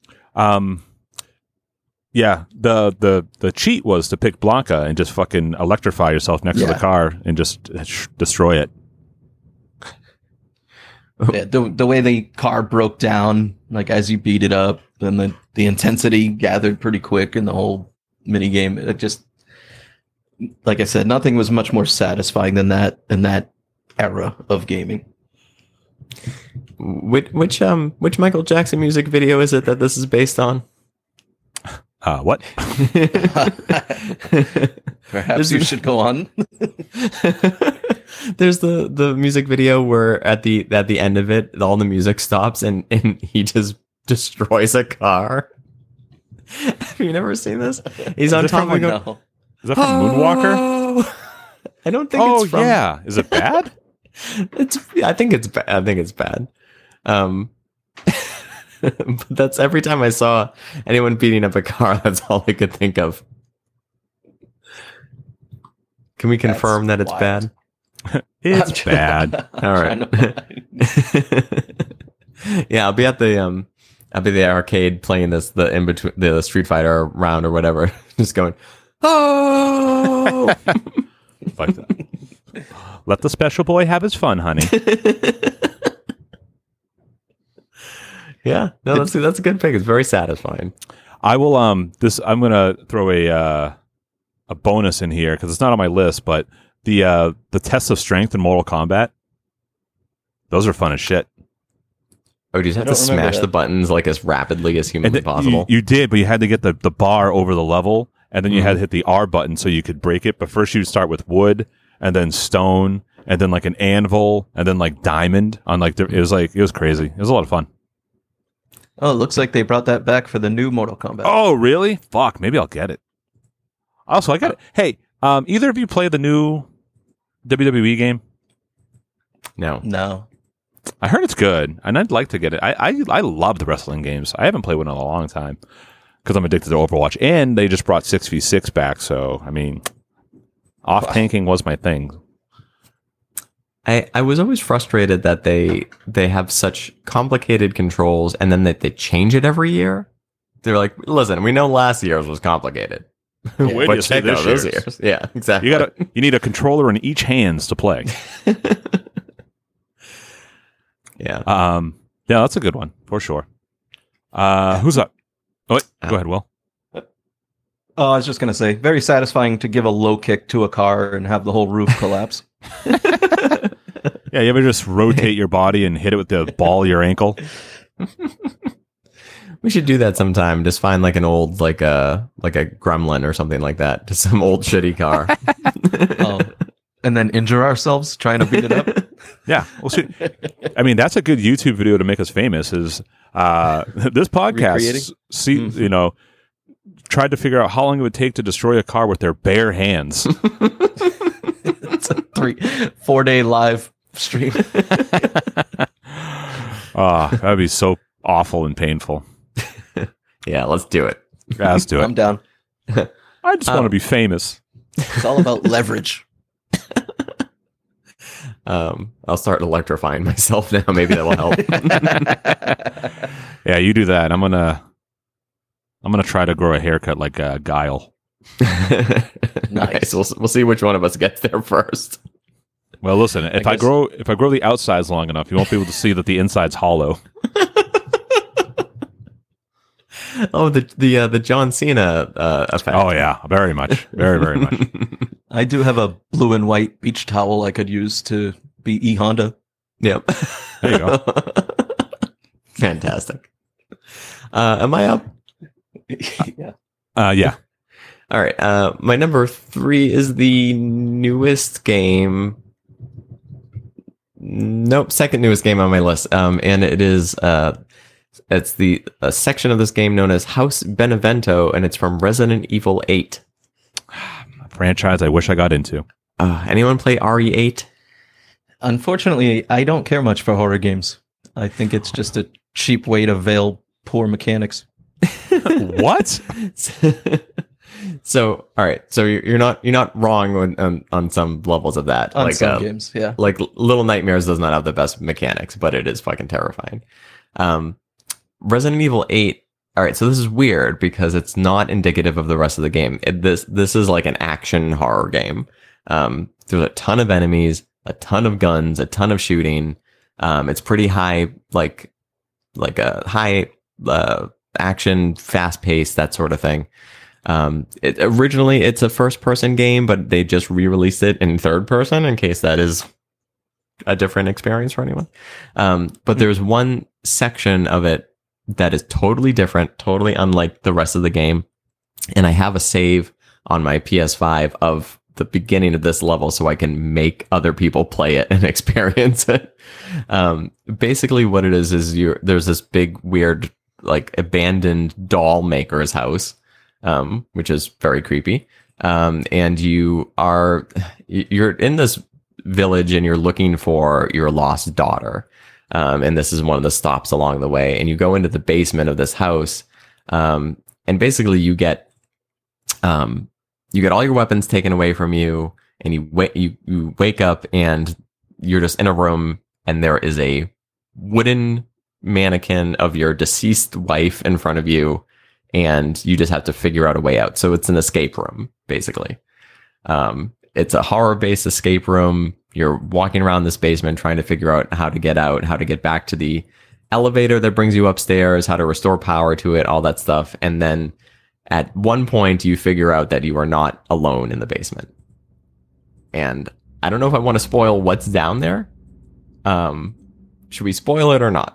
Yeah, the cheat was to pick Blanca and just fucking electrify yourself next to the car and just destroy it. Yeah, the way the car broke down, like as you beat it up, then the intensity gathered pretty quick in the whole mini game. It just, like I said, nothing was much more satisfying than that in that era of gaming. Which Michael Jackson music video is it that this is based on? What? Perhaps you should go on. There's the music video where at the end of it, all the music stops and he just destroys a car. Have you never seen this? He's on top of a no. Is that from Moonwalker? I don't think it's from... yeah. Is it bad? I think it's bad. But that's every time I saw anyone beating up a car, that's all I could think of. Can we confirm that it's bad? It's bad. All right. Yeah, I'll be at the arcade playing the in between the Street Fighter round or whatever, just going, oh, like that. Let the special boy have his fun, honey. Yeah, no, that's a good pick. It's very satisfying. I will. I'm gonna throw a bonus in here because it's not on my list, but the tests of strength in Mortal Kombat. Those are fun as shit. Oh, do you have to smash the buttons like as rapidly as humanly possible? You did, but you had to get the bar over the level, and then you had to hit the R button so you could break it. But first you would start with wood, and then stone, and then like an anvil, and then like diamond. On like it was crazy. It was a lot of fun. Oh, it looks like they brought that back for the new Mortal Kombat. Oh, really? Fuck, maybe I'll get it. Also, I got it. Hey, either of you play the new WWE game? No. I heard it's good, and I'd like to get it. I love the wrestling games. I haven't played one in a long time. because I'm addicted to Overwatch, and they just brought 6v6 back. So I mean, off tanking was my thing. I was always frustrated that they have such complicated controls, and then that they change it every year. They're like, listen, we know last year's was complicated. Wait till you see check out this this year's. year's. Yeah, exactly. You need a controller in each hands to play. Yeah. Yeah, that's a good one for sure. Who's up? Oh, wait, go ahead, Will. Oh, I was just going to say, very satisfying to give a low kick to a car and have the whole roof collapse. Yeah, you ever just rotate your body and hit it with the ball of your ankle? We should do that sometime. Just find like an old like a Gremlin or something like that. Just some old shitty car. And then injure ourselves trying to beat it up. Yeah, we'll see. I mean, that's a good YouTube video to make us famous. Is this podcast? Tried to figure out how long it would take to destroy a car with their bare hands. It's a 4 day live stream. That'd be so awful and painful. Yeah, let's do it. Yeah, let's do I'm it. down. I just want to be famous. It's all about leverage. I'll start electrifying myself now. Maybe that will help. Yeah, you do that. I'm gonna try to grow a haircut like Guile. Nice. We'll see which one of us gets there first. Well, listen, if I grow the outsides long enough, you won't be able to see that the inside's hollow. Oh, the John Cena effect. Oh yeah, very much, very very much. I do have a blue and white beach towel I could use to be E Honda. Yep. There you go. Fantastic. Am I up? Yeah. Yeah. All right. My number 3 is the newest game. Nope, second newest game on my list. And it is it's the section of this game known as House Benevento, and it's from Resident Evil 8. A franchise I wish I got into. Anyone play RE8? Unfortunately, I don't care much for horror games. I think it's just a cheap way to veil poor mechanics. What? So, all right. So you're not wrong on some levels of that. On some games, yeah. Like Little Nightmares does not have the best mechanics, but it is fucking terrifying. Resident Evil 8. All right. So this is weird because it's not indicative of the rest of the game. This is like an action horror game. There's a ton of enemies, a ton of guns, a ton of shooting. It's pretty high, like a high action, fast paced, that sort of thing. Originally it's a first person game, but they just re-released it in third person in case that is a different experience for anyone. But there's one section of it that is totally different, totally unlike the rest of the game. And I have a save on my PS5 of the beginning of this level so I can make other people play it and experience it. Basically what it is there's this big weird like abandoned doll maker's house, which is very creepy. And you're in this village and you're looking for your lost daughter. And this is one of the stops along the way. And you go into the basement of this house. And basically you get all your weapons taken away from you, and you wake up and you're just in a room, and there is a wooden mannequin of your deceased wife in front of you, and you just have to figure out a way out. So it's an escape room, basically. It's a horror-based escape room. You're walking around this basement trying to figure out how to get out, how to get back to the elevator that brings you upstairs, how to restore power to it, all that stuff. And then at one point, you figure out that you are not alone in the basement. And I don't know if I want to spoil what's down there. Should we spoil it or not?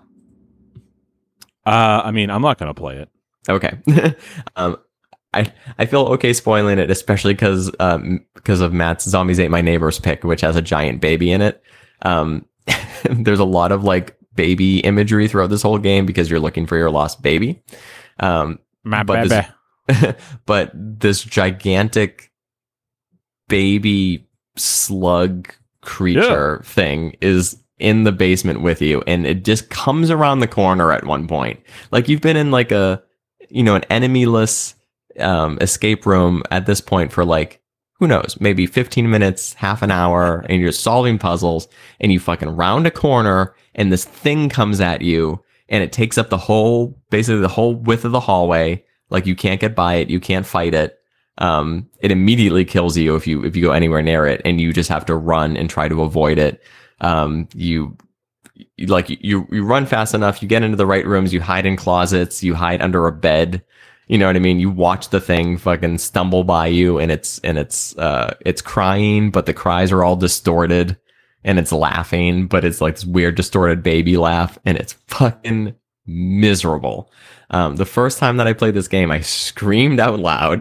I mean, I'm not going to play it. Okay. I feel okay spoiling it, especially because of Matt's Zombies Ate My Neighbor's pick, which has a giant baby in it. There's a lot of like baby imagery throughout this whole game because you're looking for your lost baby. But this gigantic baby slug creature thing is in the basement with you, and it just comes around the corner at one point. Like you've been in like a an enemyless escape room at this point for like, who knows, maybe 15 minutes, half an hour, and you're solving puzzles, and you fucking round a corner, and this thing comes at you, and it takes up basically the whole width of the hallway. Like, you can't get by it, you can't fight it. It immediately kills you if you go anywhere near it, and you just have to run and try to avoid it. You run fast enough, you get into the right rooms, you hide in closets, you hide under a bed. You know what I mean? You watch the thing fucking stumble by you, and it's crying, but the cries are all distorted, and it's laughing, but it's like this weird distorted baby laugh, and it's fucking miserable. The first time that I played this game, I screamed out loud.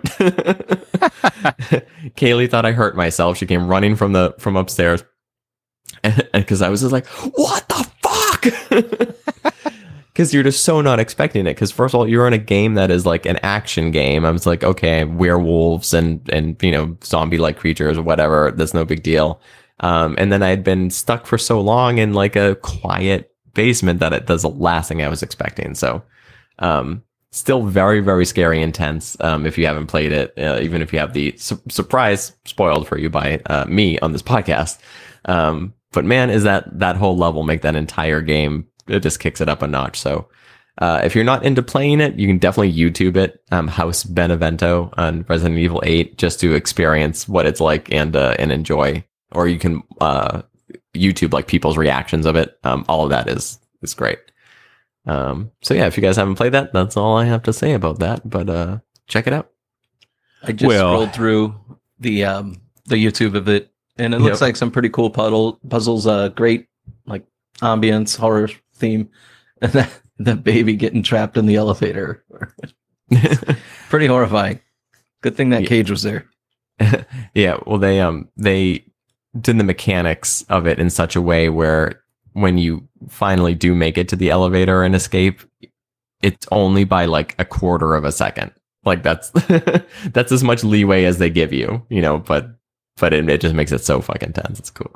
Kaylee thought I hurt myself. She came running from upstairs, because I was just like, "What the fuck?" Because you're just so not expecting it. Because first of all, you're in a game that is like an action game. I was like, okay, werewolves and zombie-like creatures or whatever. That's no big deal. And then I had been stuck for so long in like a quiet basement that that's the last thing I was expecting. So, still very, very scary and tense. If you haven't played it, even if you have the surprise spoiled for you by me on this podcast. But man, is that whole level make that entire game, it just kicks it up a notch. So if you're not into playing it, you can definitely YouTube it, House Benevento on Resident Evil 8, just to experience what it's like and enjoy. Or you can YouTube like people's reactions of it. All of that is great. So yeah, if you guys haven't played that, that's all I have to say about that. But check it out. I just scrolled through the YouTube of it, and it looks like some pretty cool puzzles. Great like ambience, horror theme, and that baby getting trapped in the elevator. Pretty horrifying. Good thing that cage was there. Yeah, well, they did the mechanics of it in such a way where when you finally do make it to the elevator and escape, it's only by like a quarter of a second. Like that's as much leeway as they give you, but it just makes it so fucking tense. It's cool.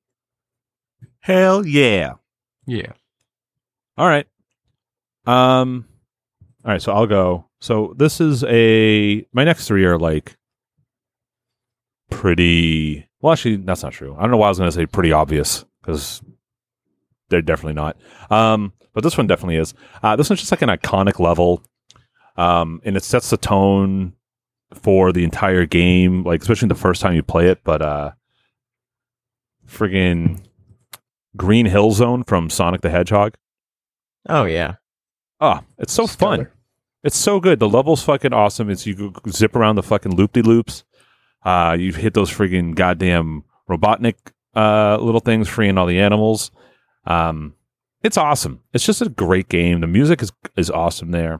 Hell yeah. Yeah. All right. All right, so I'll go. So this is my next three are like pretty, well, actually, that's not true. I don't know why I was going to say pretty obvious, because they're definitely not. But this one definitely is. This one's just like an iconic level, and it sets the tone for the entire game, like especially the first time you play it. But friggin' Green Hill Zone from Sonic the Hedgehog. Oh yeah. Oh, it's so fun. It's so good. The level's fucking awesome. You zip around the fucking loop-de-loops. You hit those friggin' goddamn Robotnik little things, freeing all the animals. It's awesome. It's just a great game. The music is awesome there.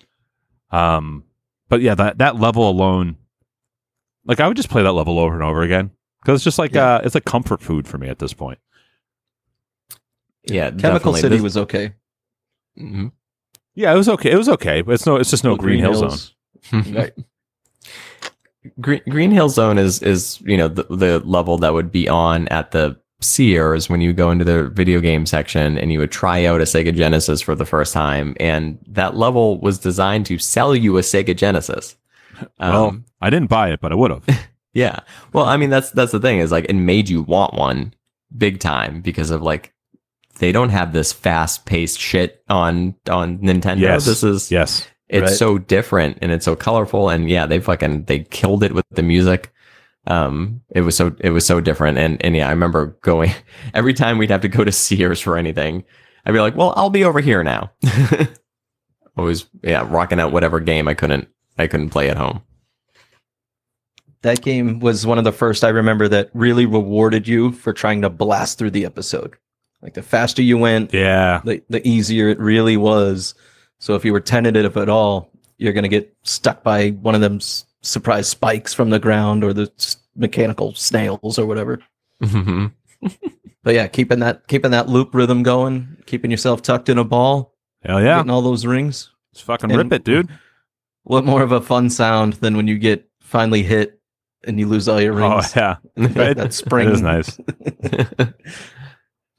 But yeah, that level alone, like I would just play that level over and over again, because it's just like it's like comfort food for me at this point. Yeah, Chemical City was okay. Mm-hmm. Yeah, it was okay. It was okay, but it's just no Green Hill Zone. Right. Green Hill Zone is the level that would be on at the Sears when you go into the video game section and you would try out a Sega Genesis for the first time, and that level was designed to sell you a Sega Genesis. Well, I didn't buy it, but I would have. Yeah. Well, I mean, that's the thing, is like it made you want one big time, because of like they don't have this fast paced shit on Nintendo. Yes. It's so different and it's so colorful, and yeah, they killed it with the music. It was so different, and yeah, I remember going every time we'd have to go to Sears for anything. I'd be like, well, I'll be over here now. Always, rocking out whatever game I couldn't play at home. That game was one of the first I remember that really rewarded you for trying to blast through the episode. Like the faster you went, the easier it really was. So if you were tentative at all, you're going to get stuck by one of them surprise spikes from the ground, or the mechanical snails or whatever. Mm-hmm. But yeah, keeping that loop rhythm going, keeping yourself tucked in a ball. Hell yeah. Getting all those rings. Just fucking rip it, dude. What more of a fun sound than when you get finally hit and you lose all your rings? Oh, yeah. That spring. It is nice.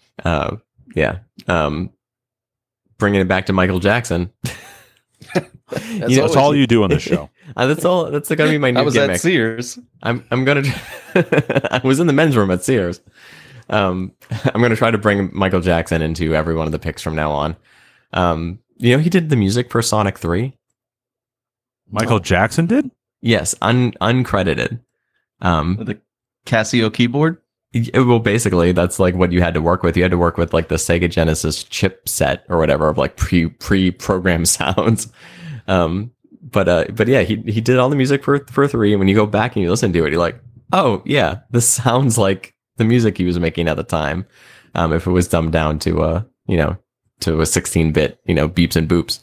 Bringing it back to Michael Jackson. That's all you do on this show. That's all. That's gonna be my new I was gimmick. at Sears. I'm gonna. I was in the men's room at Sears. I'm gonna try to bring Michael Jackson into every one of the picks from now on. He did the music for Sonic 3. Michael Jackson did? Yes, uncredited. The Casio keyboard. Well, basically, that's like what you had to work with. You had to work with like the Sega Genesis chipset or whatever of like pre-programmed sounds. But yeah, he did all the music for 3. And when you go back and you listen to it, you're like, oh yeah, this sounds like the music he was making at the time. If it was dumbed down to a 16-bit, beeps and boops.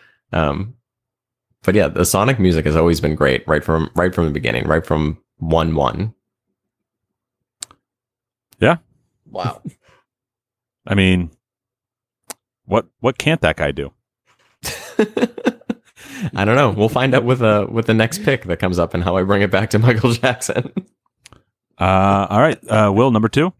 But yeah, the Sonic music has always been great, right from the beginning, right from 1-1. Yeah. Wow. I mean, what can't that guy do? I don't know. We'll find out with the next pick that comes up and how I bring it back to Michael Jackson. All right, Will, number 2.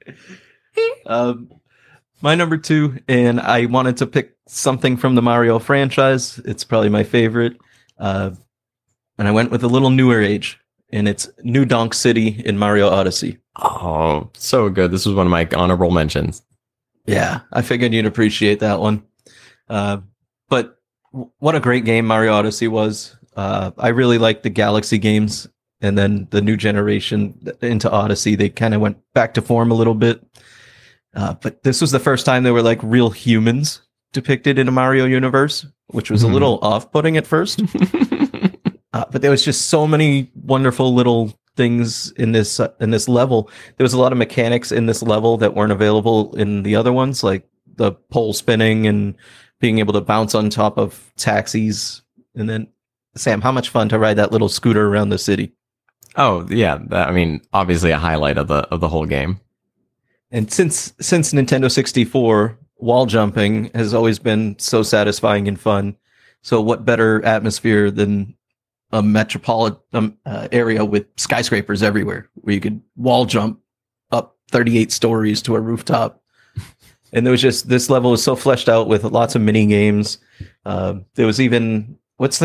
My number 2, and I wanted to pick something from the Mario franchise. It's probably my favorite. And I went with a little newer age, and it's New Donk City in Mario Odyssey. Oh, so good. This was one of my honorable mentions. Yeah, I figured you'd appreciate that one. But what a great game Mario Odyssey was. I really liked the Galaxy games, and then the new generation into Odyssey, they kind of went back to form a little bit. But this was the first time there were like real humans depicted in a Mario universe, which was a little off-putting at first. But there was just so many wonderful little things in this level. There was a lot of mechanics in this level that weren't available in the other ones, like the pole spinning and being able to bounce on top of taxis. And then, Sam, how much fun to ride that little scooter around the city. Oh yeah, obviously a highlight of the whole game. And since Nintendo 64, wall jumping has always been so satisfying and fun. So what better atmosphere than a metropolitan area with skyscrapers everywhere, where you could wall jump up 38 stories to a rooftop. And there was just, this level was so fleshed out with lots of mini games. There was even, his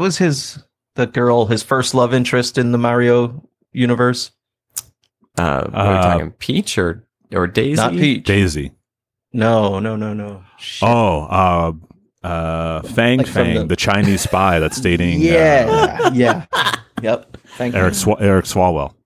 first love interest in the Mario universe? What are we talking? Peach or Daisy? Not Peach. Daisy. No. Shit. Oh, Fang, the Chinese spy that's dating. Yeah. Yep. Thank Eric you. Eric Swalwell.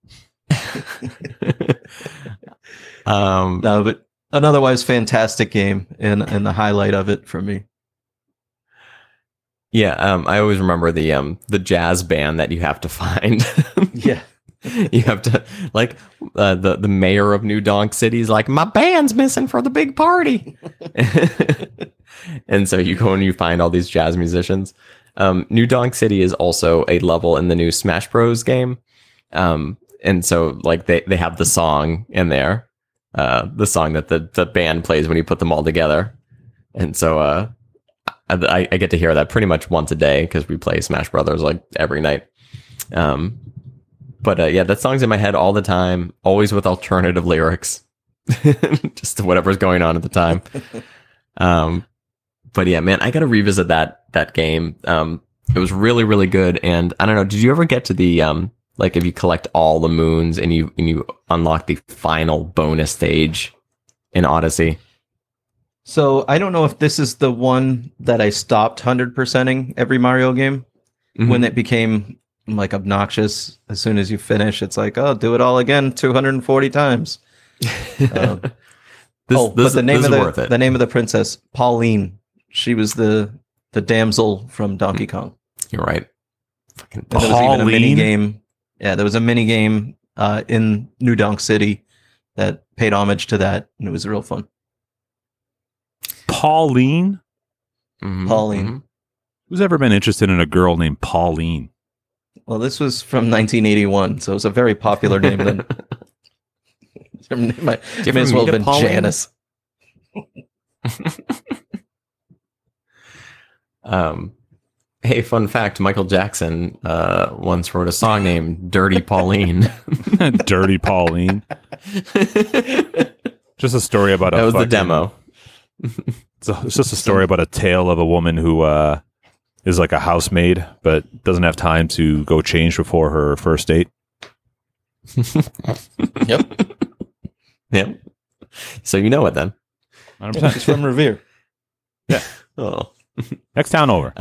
No, but an otherwise fantastic game, and the highlight of it for me. Yeah, I always remember the jazz band that you have to find. Yeah. You have to, like, the mayor of New Donk City is like, my band's missing for the big party. And so you go and you find all these jazz musicians. New Donk City is also a level in the new Smash Bros. Game. And so, like, they have the song in there, the song that the band plays when you put them all together. And so I get to hear that pretty much once a day because we play Smash Brothers like every night. But yeah, that song's in my head all the time, always with alternative lyrics, just to whatever's going on at the time. But yeah, man, I got to revisit that game. It was really, really good. And I don't know, did you ever get to the like if you collect all the moons and you unlock the final bonus stage in Odyssey? So I don't know if this is the one that I stopped 100%ing every Mario game when it became like obnoxious. As soon as you finish, it's like, oh, do it all again 240 times. But the name of the princess, Pauline. She was the damsel from Donkey Kong. You're right. Fucking Pauline. There was even a mini game. Yeah, there was a mini game in New Donk City that paid homage to that, and it was real fun. Pauline? Pauline. Mm-hmm. Who's ever been interested in a girl named Pauline? Well, this was from 1981, so it was a very popular name then. May as well have been Janice. Hey, fun fact, Michael Jackson once wrote a song named Dirty Pauline. Dirty Pauline. Just a story about that was the demo. It's just a story about a tale of a woman who is like a housemaid, but doesn't have time to go change before her first date. Yep. Yep. So you know it then. 100%. She's from Revere. Oh. Next town over.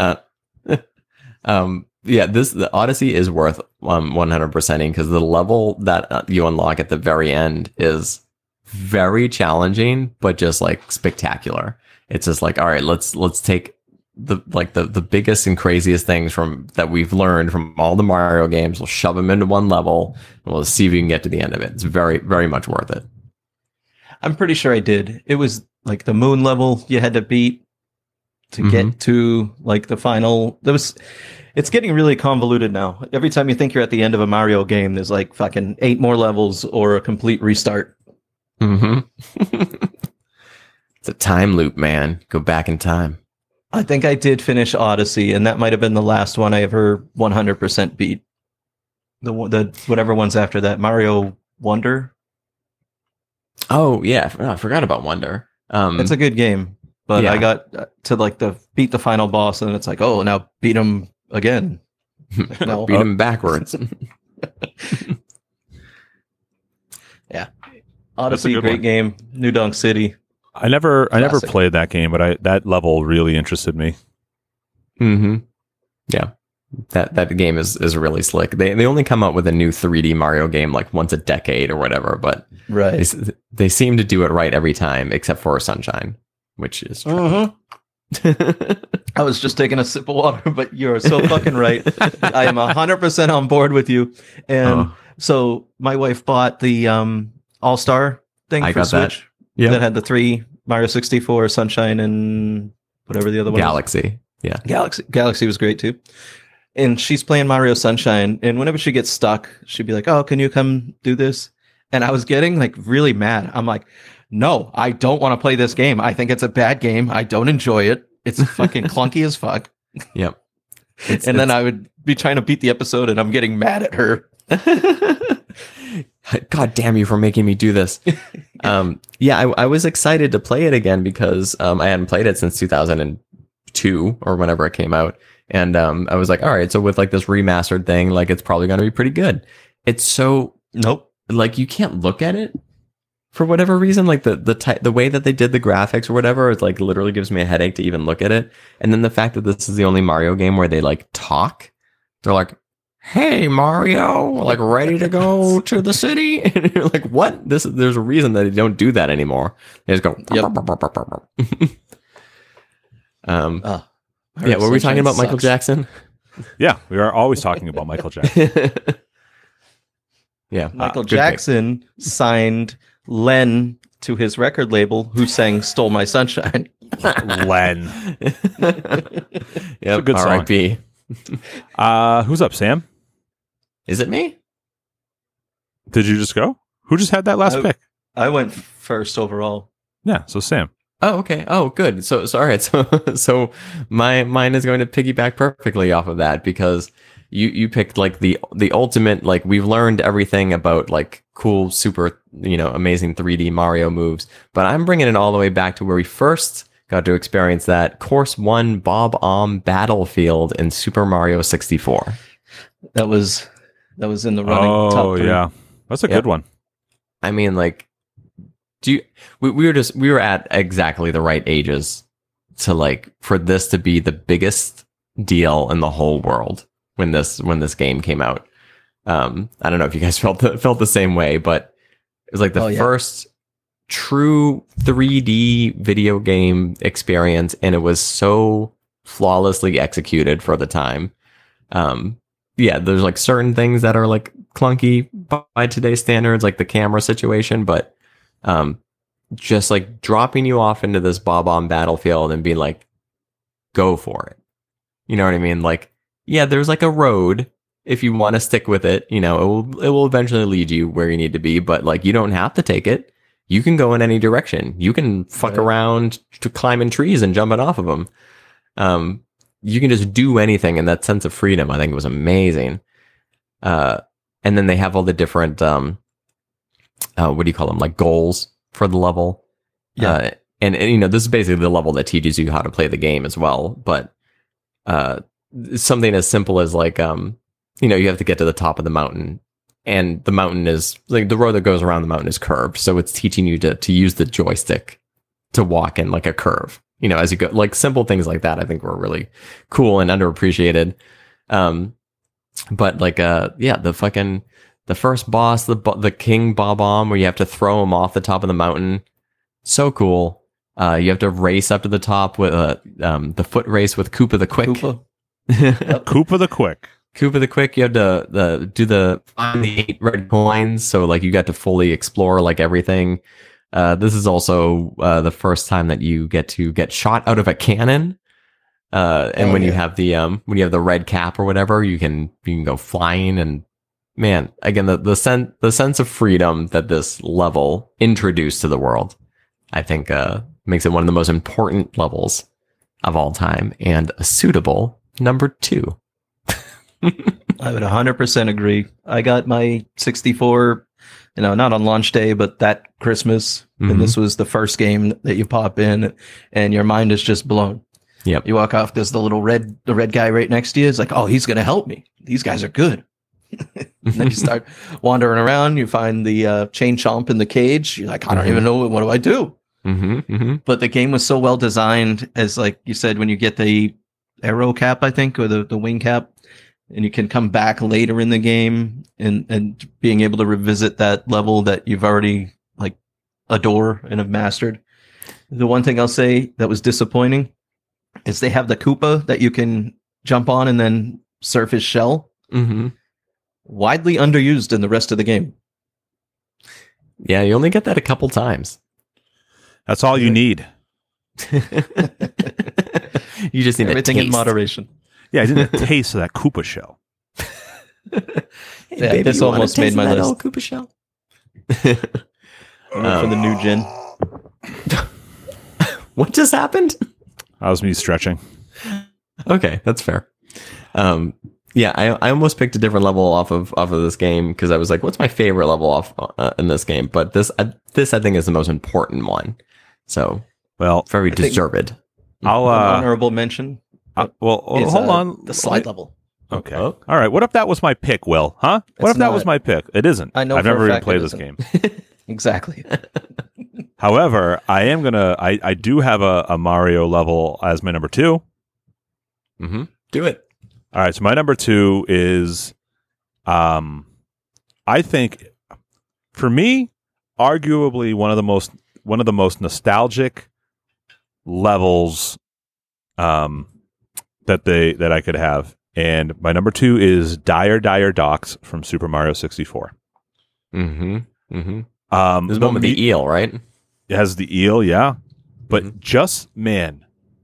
Yeah, the Odyssey is worth 100%ing because the level that you unlock at the very end is very challenging, but just like spectacular. It's just like, all right, let's take the biggest and craziest things from that we've learned from all the Mario games. We'll shove them into one level, and we'll see if we can get to the end of it. It's very, very much worth it. I'm pretty sure I did. It was like the moon level you had to beat to get to like the final. It's getting really convoluted now. Every time you think you're at the end of a Mario game, there's like fucking 8 more levels or a complete restart. It's a time loop, man. Go back in time. I think I did finish Odyssey, and that might have been the last one I ever 100% beat. The whatever one's after that, Mario Wonder. Oh yeah, I forgot about Wonder. It's a good game, but Yeah. I got to beat the final boss, and it's like, oh, now beat him again. No. Beat him backwards. Odyssey, good great one. game. New Donk City. I never Classic. played that game, but that level really interested me. Yeah. That game is really slick. They only come out with a new 3D Mario game like once a decade or whatever, but Right. they seem to do it right every time, except for Sunshine, which is I was just taking a sip of water, but you're so fucking right. I am 100% on board with you. And so my wife bought the All-Star thing I for got that. Switch Yeah. that had the 3 Mario 64, Sunshine, and whatever the other one was. Galaxy. Yeah. Galaxy was great too. And she's playing Mario Sunshine, and whenever she gets stuck, she'd be like, "Oh, can you come do this?" And I was getting like really mad. I'm like, "No, I don't want to play this game. I think it's a bad game. I don't enjoy it. It's fucking clunky as fuck." Yep. And then I would be trying to beat the episode, and I'm getting mad at her. God damn you for making me do this. I was excited to play it again because I hadn't played it since 2002 or whenever it came out. And I was like, all right, so with like this remastered thing, like it's probably going to be pretty good. It's so Nope. like you can't look at it for whatever reason. Like the way that they did the graphics or whatever, it like literally gives me a headache to even look at it. And then the fact that this is the only Mario game where they like talk, they're like, "Hey Mario, like ready to go to the city?" And you're like, "What?" There's a reason that they don't do that anymore. They just go. Yep. Yeah, were we talking about Michael Sucks. Jackson? Yeah, we are always talking about Michael Jackson. Yeah, Michael good pick. Jackson signed Len to his record label, who sang "Stole My Sunshine." Len. Yep, good song. R.I.P. Who's up, Sam? Is it me? Did you just go? Who just had that last I- pick? I went first overall. Yeah, so Sam. Oh, okay. Oh, good. So all right. So mine is going to piggyback perfectly off of that because you picked like the ultimate, like we've learned everything about like cool, super, amazing 3D Mario moves, but I'm bringing it all the way back to where we first got to experience that Course 1 Bob-omb Battlefield in Super Mario 64. That was in the running top 3. Yeah, that's a Yep. good one. I mean, like, we were at exactly the right ages to like for this to be the biggest deal in the whole world when this game came out. I don't know if you guys felt the same way, but it was like the first true 3D video game experience, and it was so flawlessly executed for the time. There's like certain things that are like clunky by today's standards, like the camera situation, but just like dropping you off into this Bob-omb Battlefield and being like, go for it. You know what I mean? Like, yeah, there's like a road. If you want to stick with it, it will eventually lead you where you need to be, but like you don't have to take it. You can go in any direction. You can fuck around to climbing trees and jumping off of them. You can just do anything, and that sense of freedom, I think, was amazing. And then they have all the different, what do you call them? Like goals for the level. Yeah. And this is basically the level that teaches you how to play the game as well. But something as simple as like, you have to get to the top of the mountain, and the mountain is like the road that goes around the mountain is curved. So it's teaching you to use the joystick to walk in like a curve, as you go, like simple things like that. I think were really cool and underappreciated. But like, the first boss, the King Bob-omb, where you have to throw him off the top of the mountain. So cool. You have to race up to the top with the foot race with Koopa the Quick. Koopa the Quick. Koopa the Quick. You have to find the 8 red coins. So like you got to fully explore like everything. This is also the first time that you get to get shot out of a cannon. And when you have the red cap or whatever, you can go flying. And man, again, the sense of freedom that this level introduced to the world, I think makes it one of the most important levels of all time and a suitable number 2. I would 100% agree. I got my 64, not on launch day, but that Christmas. Mm-hmm. And this was the first game that you pop in and your mind is just blown. Yep. You walk off, there's the red guy right next to you. It's like, oh, he's going to help me. These guys are good. And then you start wandering around. You find the chain chomp in the cage. You're like, I don't even know. What do I do? Mm-hmm, mm-hmm. But the game was so well designed, as like you said, when you get the arrow cap, I think, or the wing cap, and you can come back later in the game and being able to revisit that level that you've already like adore and have mastered. The one thing I'll say that was disappointing is they have the Koopa that you can jump on and then surf his shell. Mm-hmm. Widely underused in the rest of the game. Yeah, you only get that a couple times. That's all you need. You just need everything in moderation. Yeah, I didn't taste of that Koopa shell. Hey, baby, this almost made my list. Old Koopa shell. For the new gen. What just happened? That was me stretching. Okay, that's fair. Yeah, I almost picked a different level off of this game because I was like, "What's my favorite level off in this game?" But this I think is the most important one. So, well, very deserved. I'll honorable mention. Hold on. The slide level. Okay. All right. What if that was my pick, Will? Huh? What if that was my pick? It isn't. I know. I've never even played this game. Exactly. However, I am gonna. I do have a Mario level as my number 2. Mm-hmm. Do it. All right. So my number 2 is, I think, for me, arguably one of the most nostalgic levels, that I could have. And my number 2 is Dire Dire Docks from Super Mario 64. Mm-hmm. Mm-hmm. There's one with the eel, right? It has the eel, yeah. But just, man,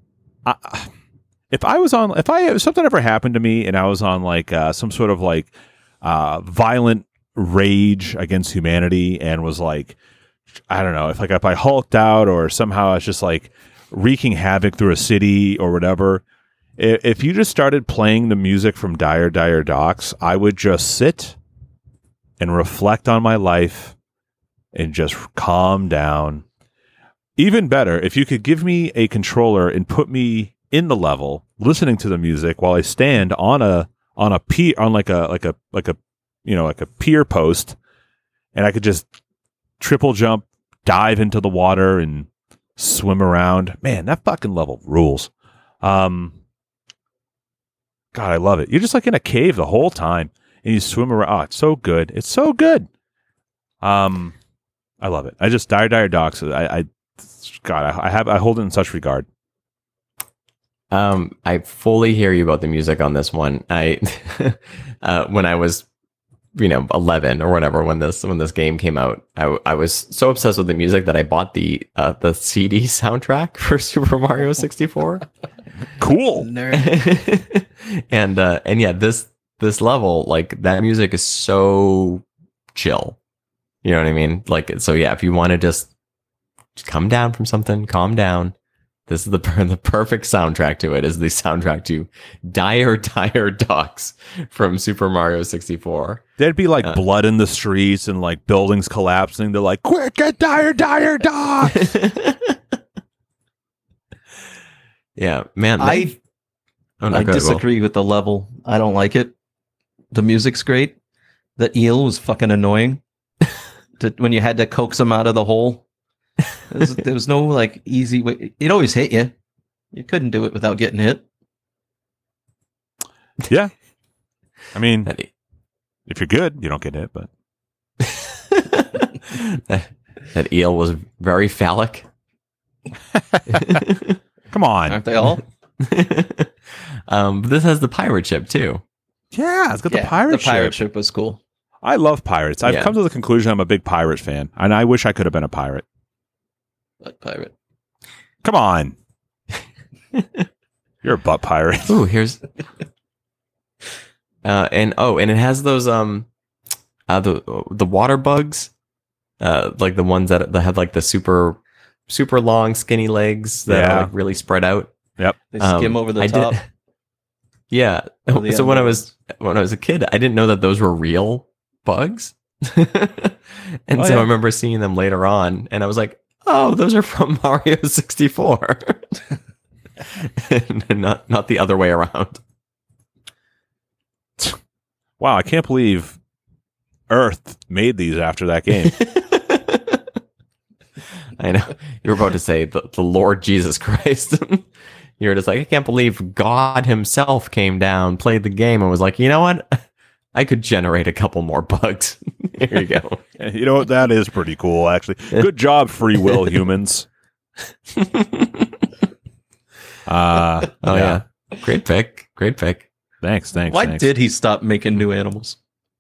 if something ever happened to me and I was on like some sort of like violent rage against humanity and was like, I don't know, if I hulked out or somehow I was just like wreaking havoc through a city or whatever, if you just started playing the music from Dire Dire Docks, I would just sit and reflect on my life and just calm down. Even better, if you could give me a controller and put me in the level, listening to the music while I stand on a pier, on like a pier post, and I could just triple jump, dive into the water, and swim around. Man, that fucking level rules. God, I love it. You're just like in a cave the whole time, and you swim around. Oh, it's so good. It's so good. I love it. I just Dire Dire Docks. I hold it in such regard. I fully hear you about the music on this one. When I was, 11 or whatever, when this game came out, I was so obsessed with the music that I bought the CD soundtrack for Super Mario 64. Cool. Nerd. And yeah, this level, like that music is so chill. You know what I mean? Like, so yeah, if you want to just come down from something, calm down. This is the perfect soundtrack to it. Is the soundtrack to Dire Dire Docks from Super Mario 64. There'd be like blood in the streets and like buildings collapsing. They're like, quick, get Dire Dire Docks. Yeah, man. Oh, no, I go ahead, Will. disagree with the level. I don't like it. The music's great. The eel was fucking annoying. When you had to coax him out of the hole, there was no like easy way. It always hit you. You couldn't do it without getting hit. Yeah. I mean, That, if you're good, you don't get hit, but that eel was very phallic. come on. Aren't they all? But this has the pirate ship too. Yeah, it's got the Yeah, pirate the pirate ship. ship was cool. I love pirates. I've Yeah. come to the conclusion I'm a big pirate fan, and I wish I could have been a pirate. But pirate. Come on. You're a butt pirate. Ooh, here's and it has those the water bugs, like the ones that have like the super long skinny legs that Yeah. are like really spread out. They skim over the I top. Yeah. All the So when I was animals. a kid, I didn't know that those were real bugs. And Oh, so yeah. I remember seeing them later on and I was like, "Oh, those are from Mario 64." And not the other way around. Wow, I can't believe Earth made these after that game. I know. You were about to say the Lord Jesus Christ. You were just like, I can't believe God himself came down, played the game, and was like, you know what? I could generate a couple more bugs. Here you go. You know what? That is pretty cool, actually. Good job, free will humans. Oh yeah. Great pick. Thanks. Why did he stop making new animals?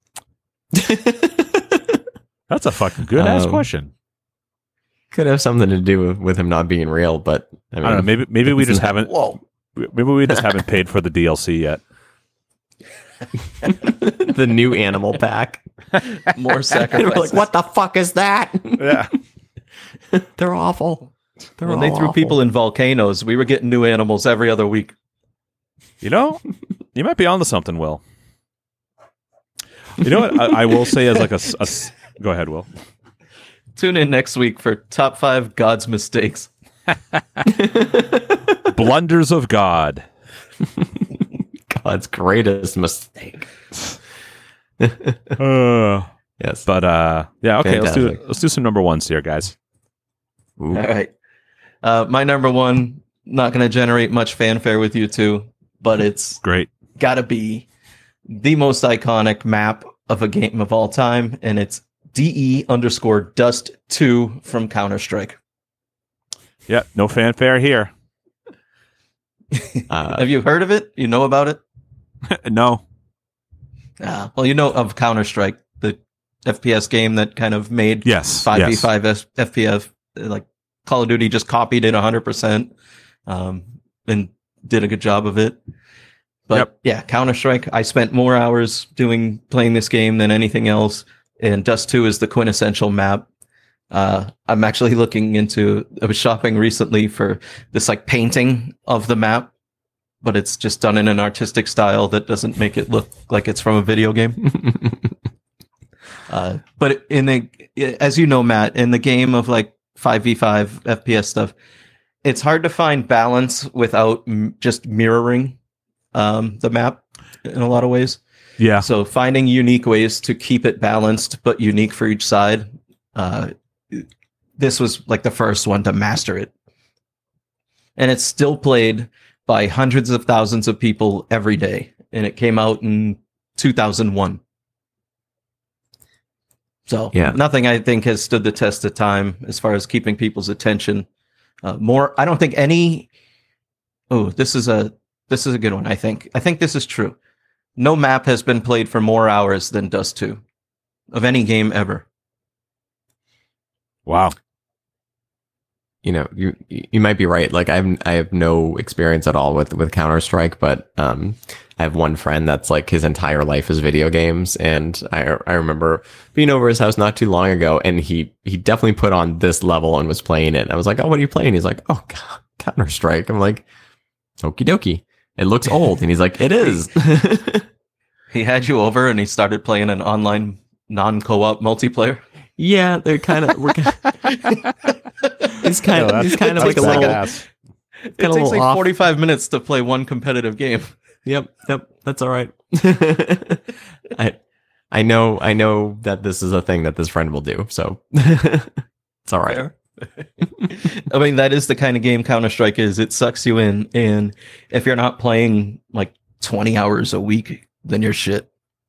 That's a fucking good ass question. Could have something to do with him not being real, but I I don't know. mean, Maybe we it's just not- haven't. Whoa. Maybe we just haven't paid for the DLC yet. the new animal pack. More And we're sacrifices. like, what the fuck is that? Yeah. They're awful. They're When they all threw awful. people in volcanoes, we were getting new animals every other week. You know, you might be onto something, Will. You know what? I will say as like go ahead, Will. Tune in next week for top 5 God's mistakes. Blunders of God. God's greatest mistake. Yes. But yeah, okay. Fantastic. Let's do some number ones here, guys. Ooh. All right. My number one, not going to generate much fanfare with you two, but it's Great. got to be the most iconic map of a game of all time, and it's DE_Dust2 from Counter-Strike. Yeah, no fanfare here. Have you heard of it? You know about it? No. Well, you know of Counter-Strike, the FPS game that kind of made Yes. 5v5 FPS. Like Call of Duty just copied it 100% and did a good job of it. But Yep. yeah, Counter-Strike, I spent more hours playing this game than anything else. And Dust 2 is the quintessential map. I'm actually I was shopping recently for this like painting of the map, but it's just done in an artistic style that doesn't make it look like it's from a video game. But as you know, Matt, in the game of like 5v5 FPS stuff, it's hard to find balance without just mirroring the map in a lot of ways. Yeah. So finding unique ways to keep it balanced, but unique for each side. This was like the first one to master it. And it's still played by hundreds of thousands of people every day. And it came out in 2001. So Yeah. nothing I think has stood the test of time as far as keeping people's attention. I don't think any. Oh, this is a good one. I think this is true. No map has been played for more hours than Dust 2 of any game ever. Wow. You know, you might be right. Like I have no experience at all with Counter-Strike, but I have one friend that's like his entire life is video games, and I remember being over his house not too long ago, and he definitely put on this level and was playing it. I was like, "Oh, what are you playing?" He's like, "Oh, Counter-Strike." I'm like, "Okie dokie." It looks old, and he's like, "It is." He had you over and he started playing an online non-co-op multiplayer. Yeah, they're kind of. He's kind of like a little. It takes like 45 minutes to play one competitive game. Yep, that's all right. I know that this is a thing that this friend will do, so it's all right. I mean, that is the kind of game Counter-Strike is. It sucks you in, and if you're not playing like 20 hours a week, then you're shit.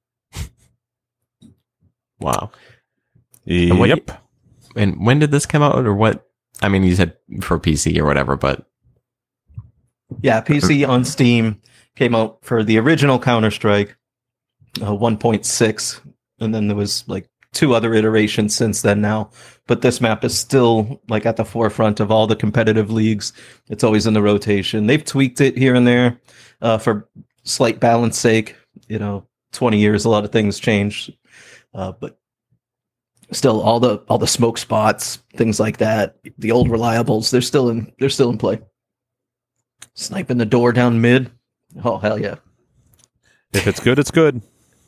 Wow. Yep. And when did this come out, or what? I mean, you said for PC or whatever, but yeah, PC on Steam came out for the original Counter-Strike 1.6, and then there was like 2 other iterations since then now. But this map is still like at the forefront of all the competitive leagues. It's always in the rotation. They've tweaked it here and there for slight balance sake. 20 years, a lot of things changed, but still all the smoke spots, things like that, the old reliables, they're still in play. Sniping the door down mid. Oh, hell yeah. If it's good, it's good.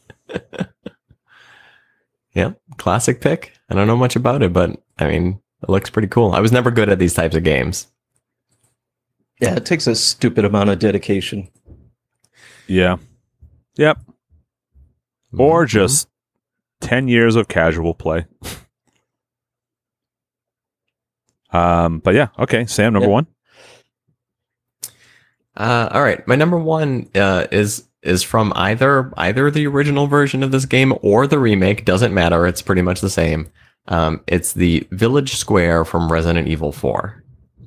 Yeah, classic pick. I don't know much about it, but I mean, it looks pretty cool. I was never good at these types of games. Yeah, it takes a stupid amount of dedication. Yeah. Yep. Or just 10 years of casual play. But yeah, okay. Sam, number one. All right, my number one is from either the original version of this game or the remake. Doesn't matter. It's pretty much the same. It's the Village Square from Resident Evil 4.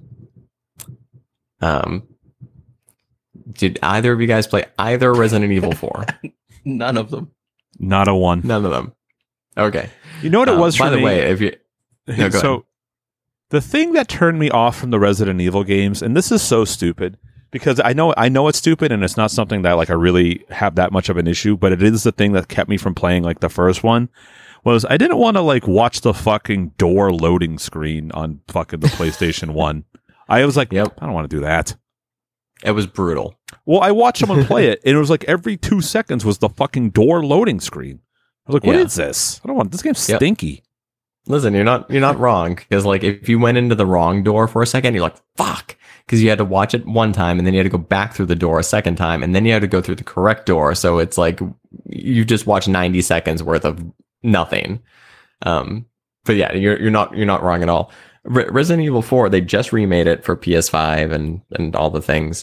Did either of you guys play either Resident Evil 4? None of them. Not a one. None of them. Okay. You know what it was for me? By the way, if you... No, go ahead. The thing that turned me off from the Resident Evil games, and this is so stupid, because I know it's stupid and it's not something that like I really have that much of an issue, but it is the thing that kept me from playing like the first one, was I didn't want to like watch the fucking door loading screen on fucking the PlayStation 1. I was like, yep. I don't want to do that. It was brutal. Well, I watched someone play it, and it was like every 2 seconds was the fucking door loading screen. I was like, what is this? I don't want this game's stinky. Listen, you're not wrong, because like if you went into the wrong door for a second, you're like, fuck, because you had to watch it one time and then you had to go back through the door a second time and then you had to go through the correct door. So it's like you just watched 90 seconds worth of nothing. But yeah, you're not wrong at all. Resident Evil 4, they just remade it for PS5 and all the things.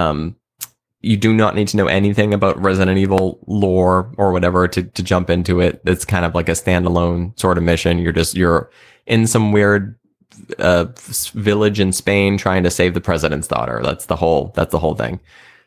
You do not need to know anything about Resident Evil lore or whatever to jump into it. It's kind of like a standalone sort of mission. You're in some weird village in Spain trying to save the president's daughter. That's the whole thing.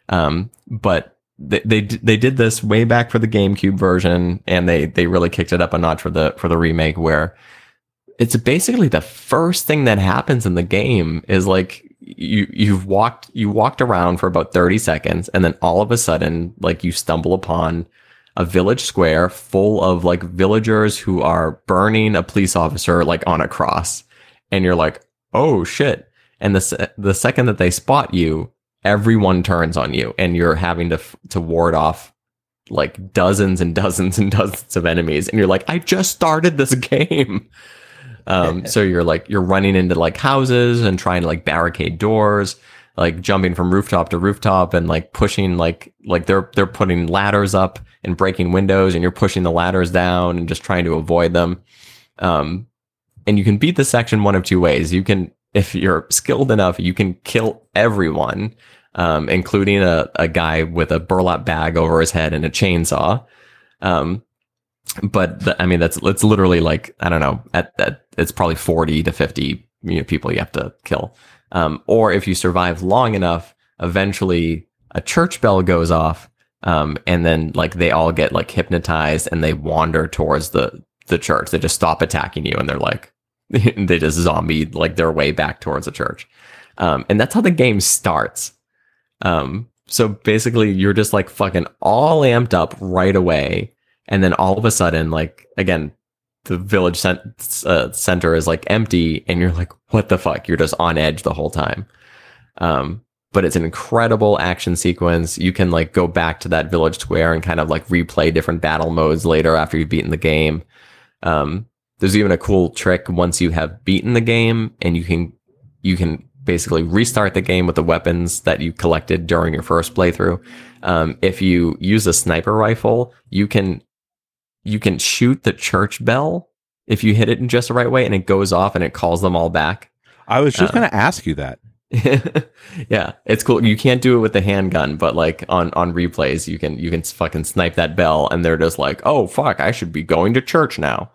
But they did this way back for the GameCube version, and they really kicked it up a notch for the remake, where it's basically the first thing that happens in the game is like you walked around for about 30 seconds, and then all of a sudden, like, you stumble upon a village square full of like villagers who are burning a police officer like on a cross, and you're like, oh shit. And the second that they spot you, everyone turns on you, and you're having to ward off like dozens and dozens and dozens of enemies, and you're like, I just started this game. So you're running into like houses and trying to like barricade doors, like jumping from rooftop to rooftop, and like pushing like they're putting ladders up and breaking windows, and you're pushing the ladders down and just trying to avoid them. And you can beat the section one of two ways. You can, if you're skilled enough, you can kill everyone, including a guy with a burlap bag over his head and a chainsaw. But it's literally like, I don't know, it's probably 40 to 50 people you have to kill. Or if you survive long enough, eventually a church bell goes off, and then like they all get like hypnotized and they wander towards the church. They just stop attacking you, and they're like, they just zombie like their way back towards the church. And that's how the game starts. So basically you're just like fucking all amped up right away. And then all of a sudden, like, again, the village center is like empty, and you're like, what the fuck? You're just on edge the whole time. But it's an incredible action sequence. You can like go back to that village square and kind of like replay different battle modes later after you've beaten the game. There's even a cool trick once you have beaten the game, and you can basically restart the game with the weapons that you collected during your first playthrough. If you use a sniper rifle, you can shoot the church bell if you hit it in just the right way, and it goes off and it calls them all back. I was just going to ask you that. Yeah, it's cool. You can't do it with the handgun, but like on replays, you can fucking snipe that bell, and they're just like, oh fuck, I should be going to church now.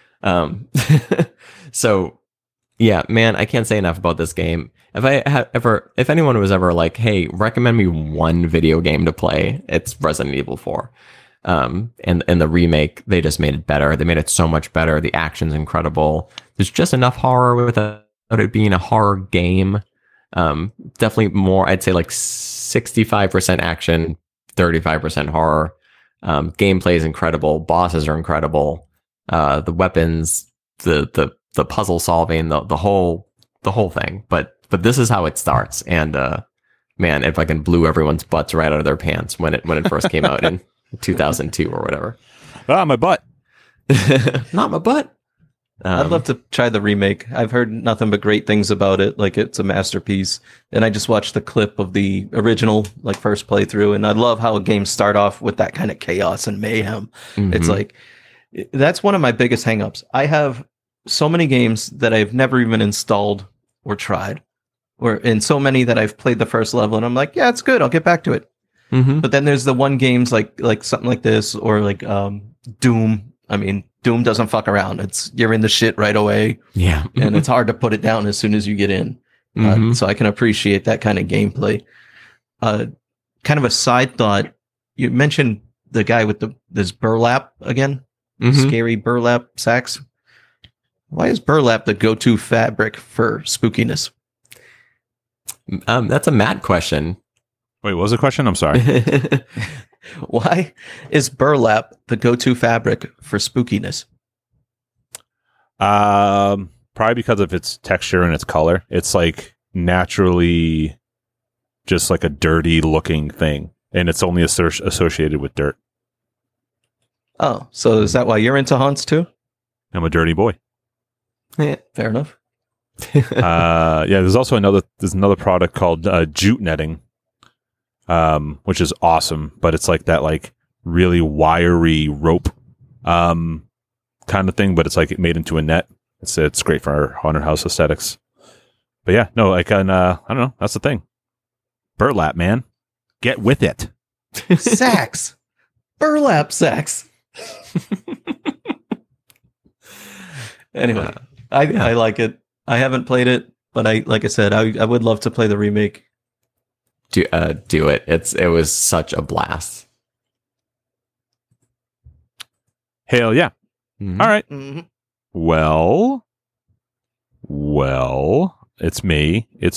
So yeah, man, I can't say enough about this game. If anyone was ever like, hey, recommend me one video game to play, it's Resident Evil 4. And the remake, they just made it better. They made it so much better. The action's incredible. There's just enough horror without it being a horror game. Definitely more, I'd say like 65% action, 35% horror. Gameplay is incredible. Bosses are incredible. The weapons, the puzzle solving, the whole thing. But this is how it starts. And, man, it fucking blew everyone's butts right out of their pants when it first came out in 2002 or whatever. Ah, my butt. Not my butt. I'd love to try the remake. I've heard nothing but great things about it. Like, it's a masterpiece. And I just watched the clip of the original, like, first playthrough. And I love how games start off with that kind of chaos and mayhem. Mhm. It's like, that's one of my biggest hangups. I have so many games that I've never even installed or tried, and so many that I've played the first level and I'm like, yeah, it's good, I'll get back to it. Mhm. But then there's the one games like something like this, or like Doom. I mean, Doom doesn't fuck around. You're in the shit right away, Yeah. and it's hard to put it down as soon as you get in. Mhm. So I can appreciate that kind of gameplay. Kind of a side thought, you mentioned the guy with this burlap again. Mhm. Scary burlap sacks. Why is burlap the go-to fabric for spookiness? That's a Matt question. Wait, what was the question? I'm sorry. Why is burlap the go-to fabric for spookiness? Probably because of its texture and its color. It's like naturally just like a dirty looking thing, and it's only associated with dirt. Oh, so is that why you're into haunts too? I'm a dirty boy. Yeah, fair enough. Yeah, there's also another product called jute netting, which is awesome, but it's like that like really wiry rope kind of thing, but it's like made into a net. It's great for our haunted house aesthetics. But yeah, no, like I don't know, that's the thing. Burlap, man, get with it. Sacks, burlap sacks. Anyway, I like it. I haven't played it, but like I said, I would love to play the remake. Do it. It was such a blast. Hell yeah. Mhm. All right. Mm-hmm. Well, it's me. It's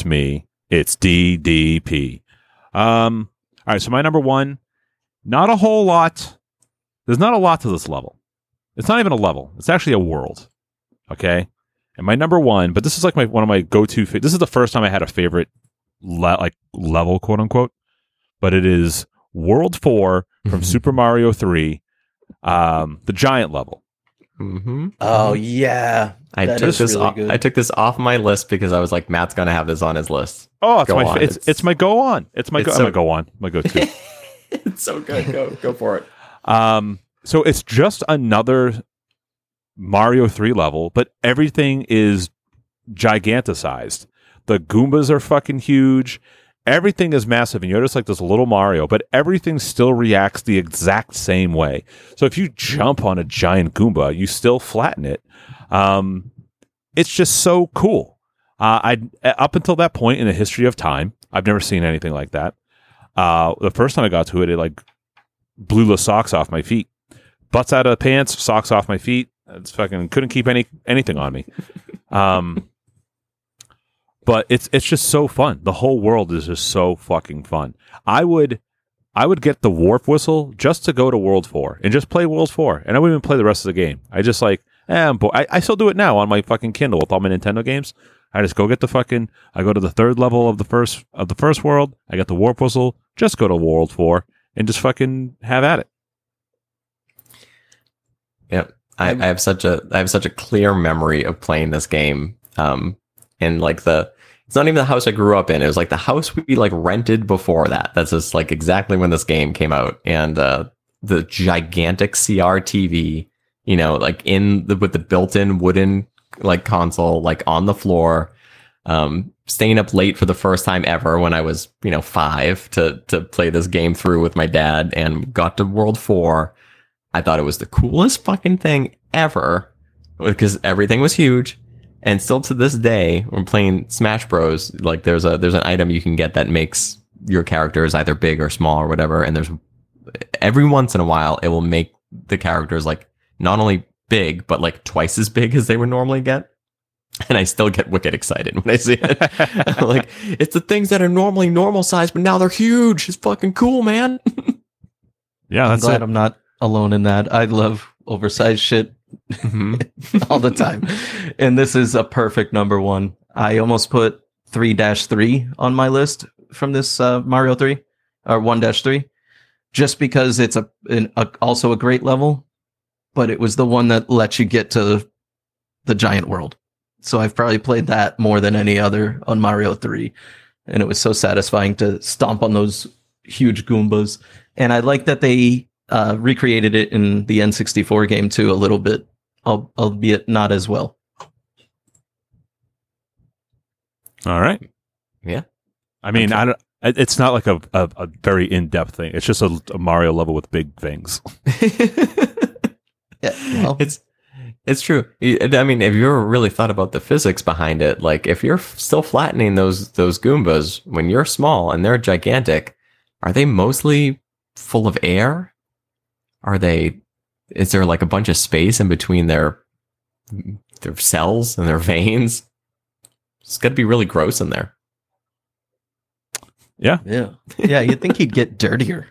DDP. All right, so my number one, not a whole lot. There's not a lot to this level. It's not even a level. It's actually a world. Okay? And my number one, but this is like one of my go-to, this is the first time I had a favorite level, quote unquote, but it is World 4 from Super Mario 3, the giant level. Mm-hmm. Oh yeah, I that took is this. really Off, good. I took this off my list because I was like, Matt's gonna have this on his list. Oh, it's Go my on. it's my go on. It's my It's go. so- I'm gonna go on. My go-to. It's so good. Go for it. So it's just another Mario 3 level, but everything is giganticized. The Goombas are fucking huge. Everything is massive, and you're just like this little Mario, but everything still reacts the exact same way. So if you jump on a giant Goomba, you still flatten it. It's just so cool. Up until that point in the history of time, I've never seen anything like that. The first time I got to it, it like blew the socks off my feet. Butts out of the pants, socks off my feet. It's fucking couldn't keep anything on me. But it's just so fun. The whole world is just so fucking fun. I would get the warp whistle just to go to World 4 and just play World 4, and I wouldn't even play the rest of the game. I just like, I still do it now on my fucking Kindle with all my Nintendo games. I just go get I go to the third level of the first world. I get the warp whistle, just go to World 4 and just fucking have at it. Yep. I have such a clear memory of playing this game. And like It's not even the house I grew up in. It was like the house we like rented before that. That's just like exactly when this game came out. And the gigantic CR TV, you know, like with the built-in wooden like console, like on the floor, staying up late for the first time ever when I was, 5 to play this game through with my dad and got to World 4. I thought it was the coolest fucking thing ever because everything was huge. And still to this day, when playing Smash Bros, like there's an item you can get that makes your characters either big or small or whatever. And there's every once in a while, it will make the characters like not only big, but like twice as big as they would normally get. And I still get wicked excited when I see it. Like, it's the things that are normally normal size, but now they're huge. It's fucking cool, man. Yeah, I'm that's glad it. I'm not alone in that. I love oversized shit all the time. And this is a perfect number one. I almost put 3-3 on my list from this Mario 3 or 1-3 just because it's also a great level, but it was the one that lets you get to the giant world. So I've probably played that more than any other on Mario 3. And it was so satisfying to stomp on those huge Goombas. And I like that they recreated it in the N64 game too, a little bit, albeit not as well. All right. Yeah. I mean, it's not like a very in-depth thing. It's just a Mario level with big things. Yeah, well, It's true. I mean, if you ever really thought about the physics behind it, like if you're still flattening those Goombas when you're small and they're gigantic, are they mostly full of air? Is there like a bunch of space in between their cells and their veins? It's got to be really gross in there. Yeah. yeah. You'd think he'd get dirtier.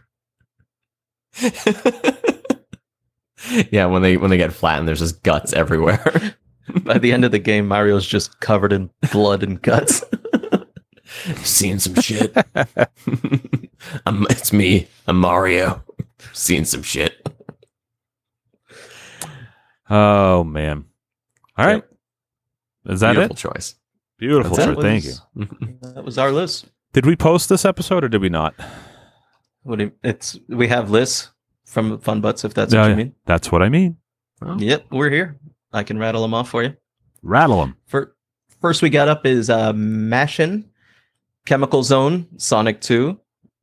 Yeah, when they get flattened, there's just guts everywhere. By the end of the game, Mario's just covered in blood and guts. Seeing some shit. It's me. I'm Mario. Seeing some shit. Oh man! All right, is that Beautiful it? choice. Beautiful That's choice. it. Thank you. That was our list. Did we post this episode or did we not? We have lists from Fun Butts, if that's what you mean. That's what I mean. Oh. Yep, we're here. I can rattle them off for you. Rattle them. First we got up is Mashin, Chemical Zone, Sonic 2,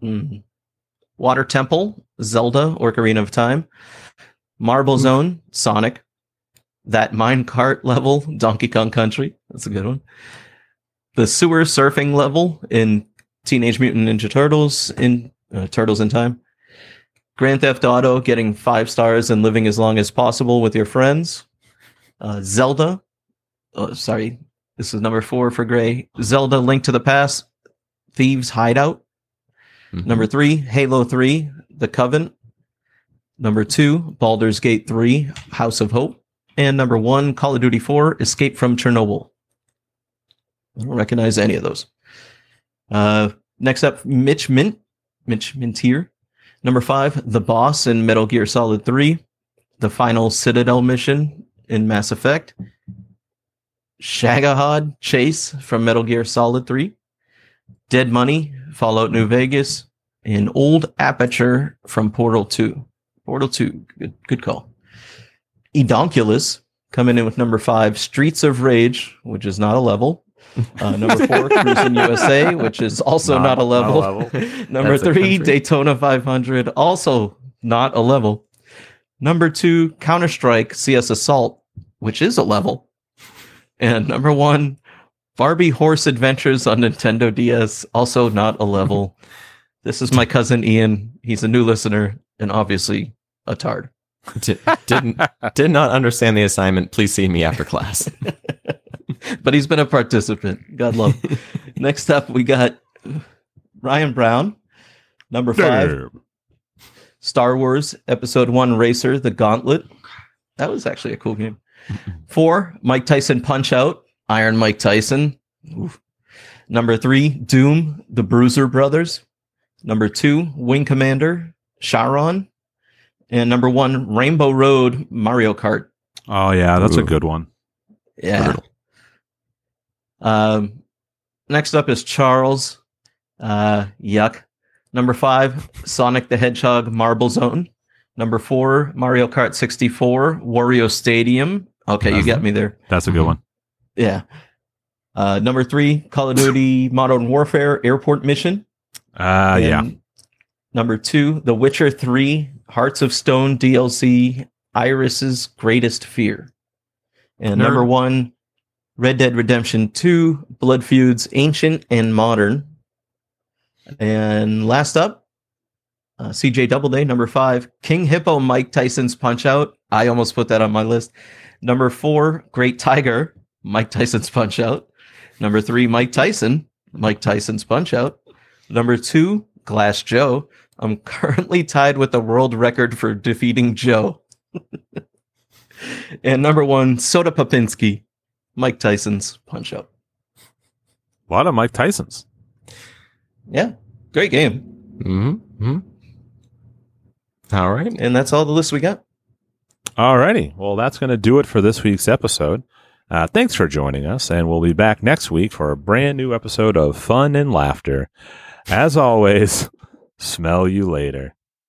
Water Temple, Zelda, Ocarina of Time, Marble Zone, Sonic, that minecart level, Donkey Kong Country. That's a good one. The sewer surfing level in Teenage Mutant Ninja Turtles in Turtles in Time. Grand Theft Auto getting 5 stars and living as long as possible with your friends. Zelda. Sorry, this is number 4 for Gray. Zelda Link to the Past, Thieves Hideout. Mm-hmm. Number 3, Halo 3, The Covenant. Number 2, Baldur's Gate 3, House of Hope. And number 1, Call of Duty 4, Escape from Chernobyl. I don't recognize any of those. Next up, Mitch Mintier. Number 5, The Boss in Metal Gear Solid 3. The final Citadel mission in Mass Effect. Shagahad Chase from Metal Gear Solid 3. Dead Money, Fallout New Vegas. And Old Aperture from Portal 2. Portal 2, good call. Edonkulus coming in with number 5, Streets of Rage, which is not a level. Number 4, Cruising USA, which is also not a level. Number That's a 3, country. Daytona 500, also not a level. Number 2, Counter-Strike CS Assault, which is a level. And number 1, Barbie Horse Adventures on Nintendo DS, also not a level. This is my cousin Ian. He's a new listener and obviously a tard. Did not understand the assignment. Please see me after class. But he's been a participant. God love. Next up, we got Ryan Brown, number 5, Star Wars Episode 1 Racer, The Gauntlet. That was actually a cool game. 4, Mike Tyson Punch Out, Iron Mike Tyson. Oof. Number 3, Doom, The Bruiser Brothers. Number 2, Wing Commander, Charon. And number 1, Rainbow Road, Mario Kart. Oh yeah, that's a Ooh. good one. Yeah. Next up is Charles. Yuck. Number 5, Sonic the Hedgehog Marble Zone. Number 4, Mario Kart 64 Wario Stadium. Okay, you get me there. That's a good one. Yeah. Number 3, Call of Duty Modern Warfare Airport Mission. Yeah. Number 2, The Witcher 3 Hearts of Stone DLC Iris's Greatest Fear. And number 1, Red Dead Redemption 2 Blood Feuds Ancient and Modern. And last up, CJ Doubleday, number 5, King Hippo Mike Tyson's Punch Out. I almost put that on my list. Number 4, Great Tiger, Mike Tyson's Punch Out. Number 3, Mike Tyson, Mike Tyson's Punch Out. Number 2, Glass Joe. I'm currently tied with the world record for defeating Joe. And number 1, Soda Popinski, Mike Tyson's Punch Out. A lot of Mike Tysons. Yeah, great game. Mm-hmm. All right. And that's all the list we got. Alrighty. Well, that's going to do it for this week's episode. Thanks for joining us, and we'll be back next week for a brand new episode of Fun and Laughter. As always, smell you later.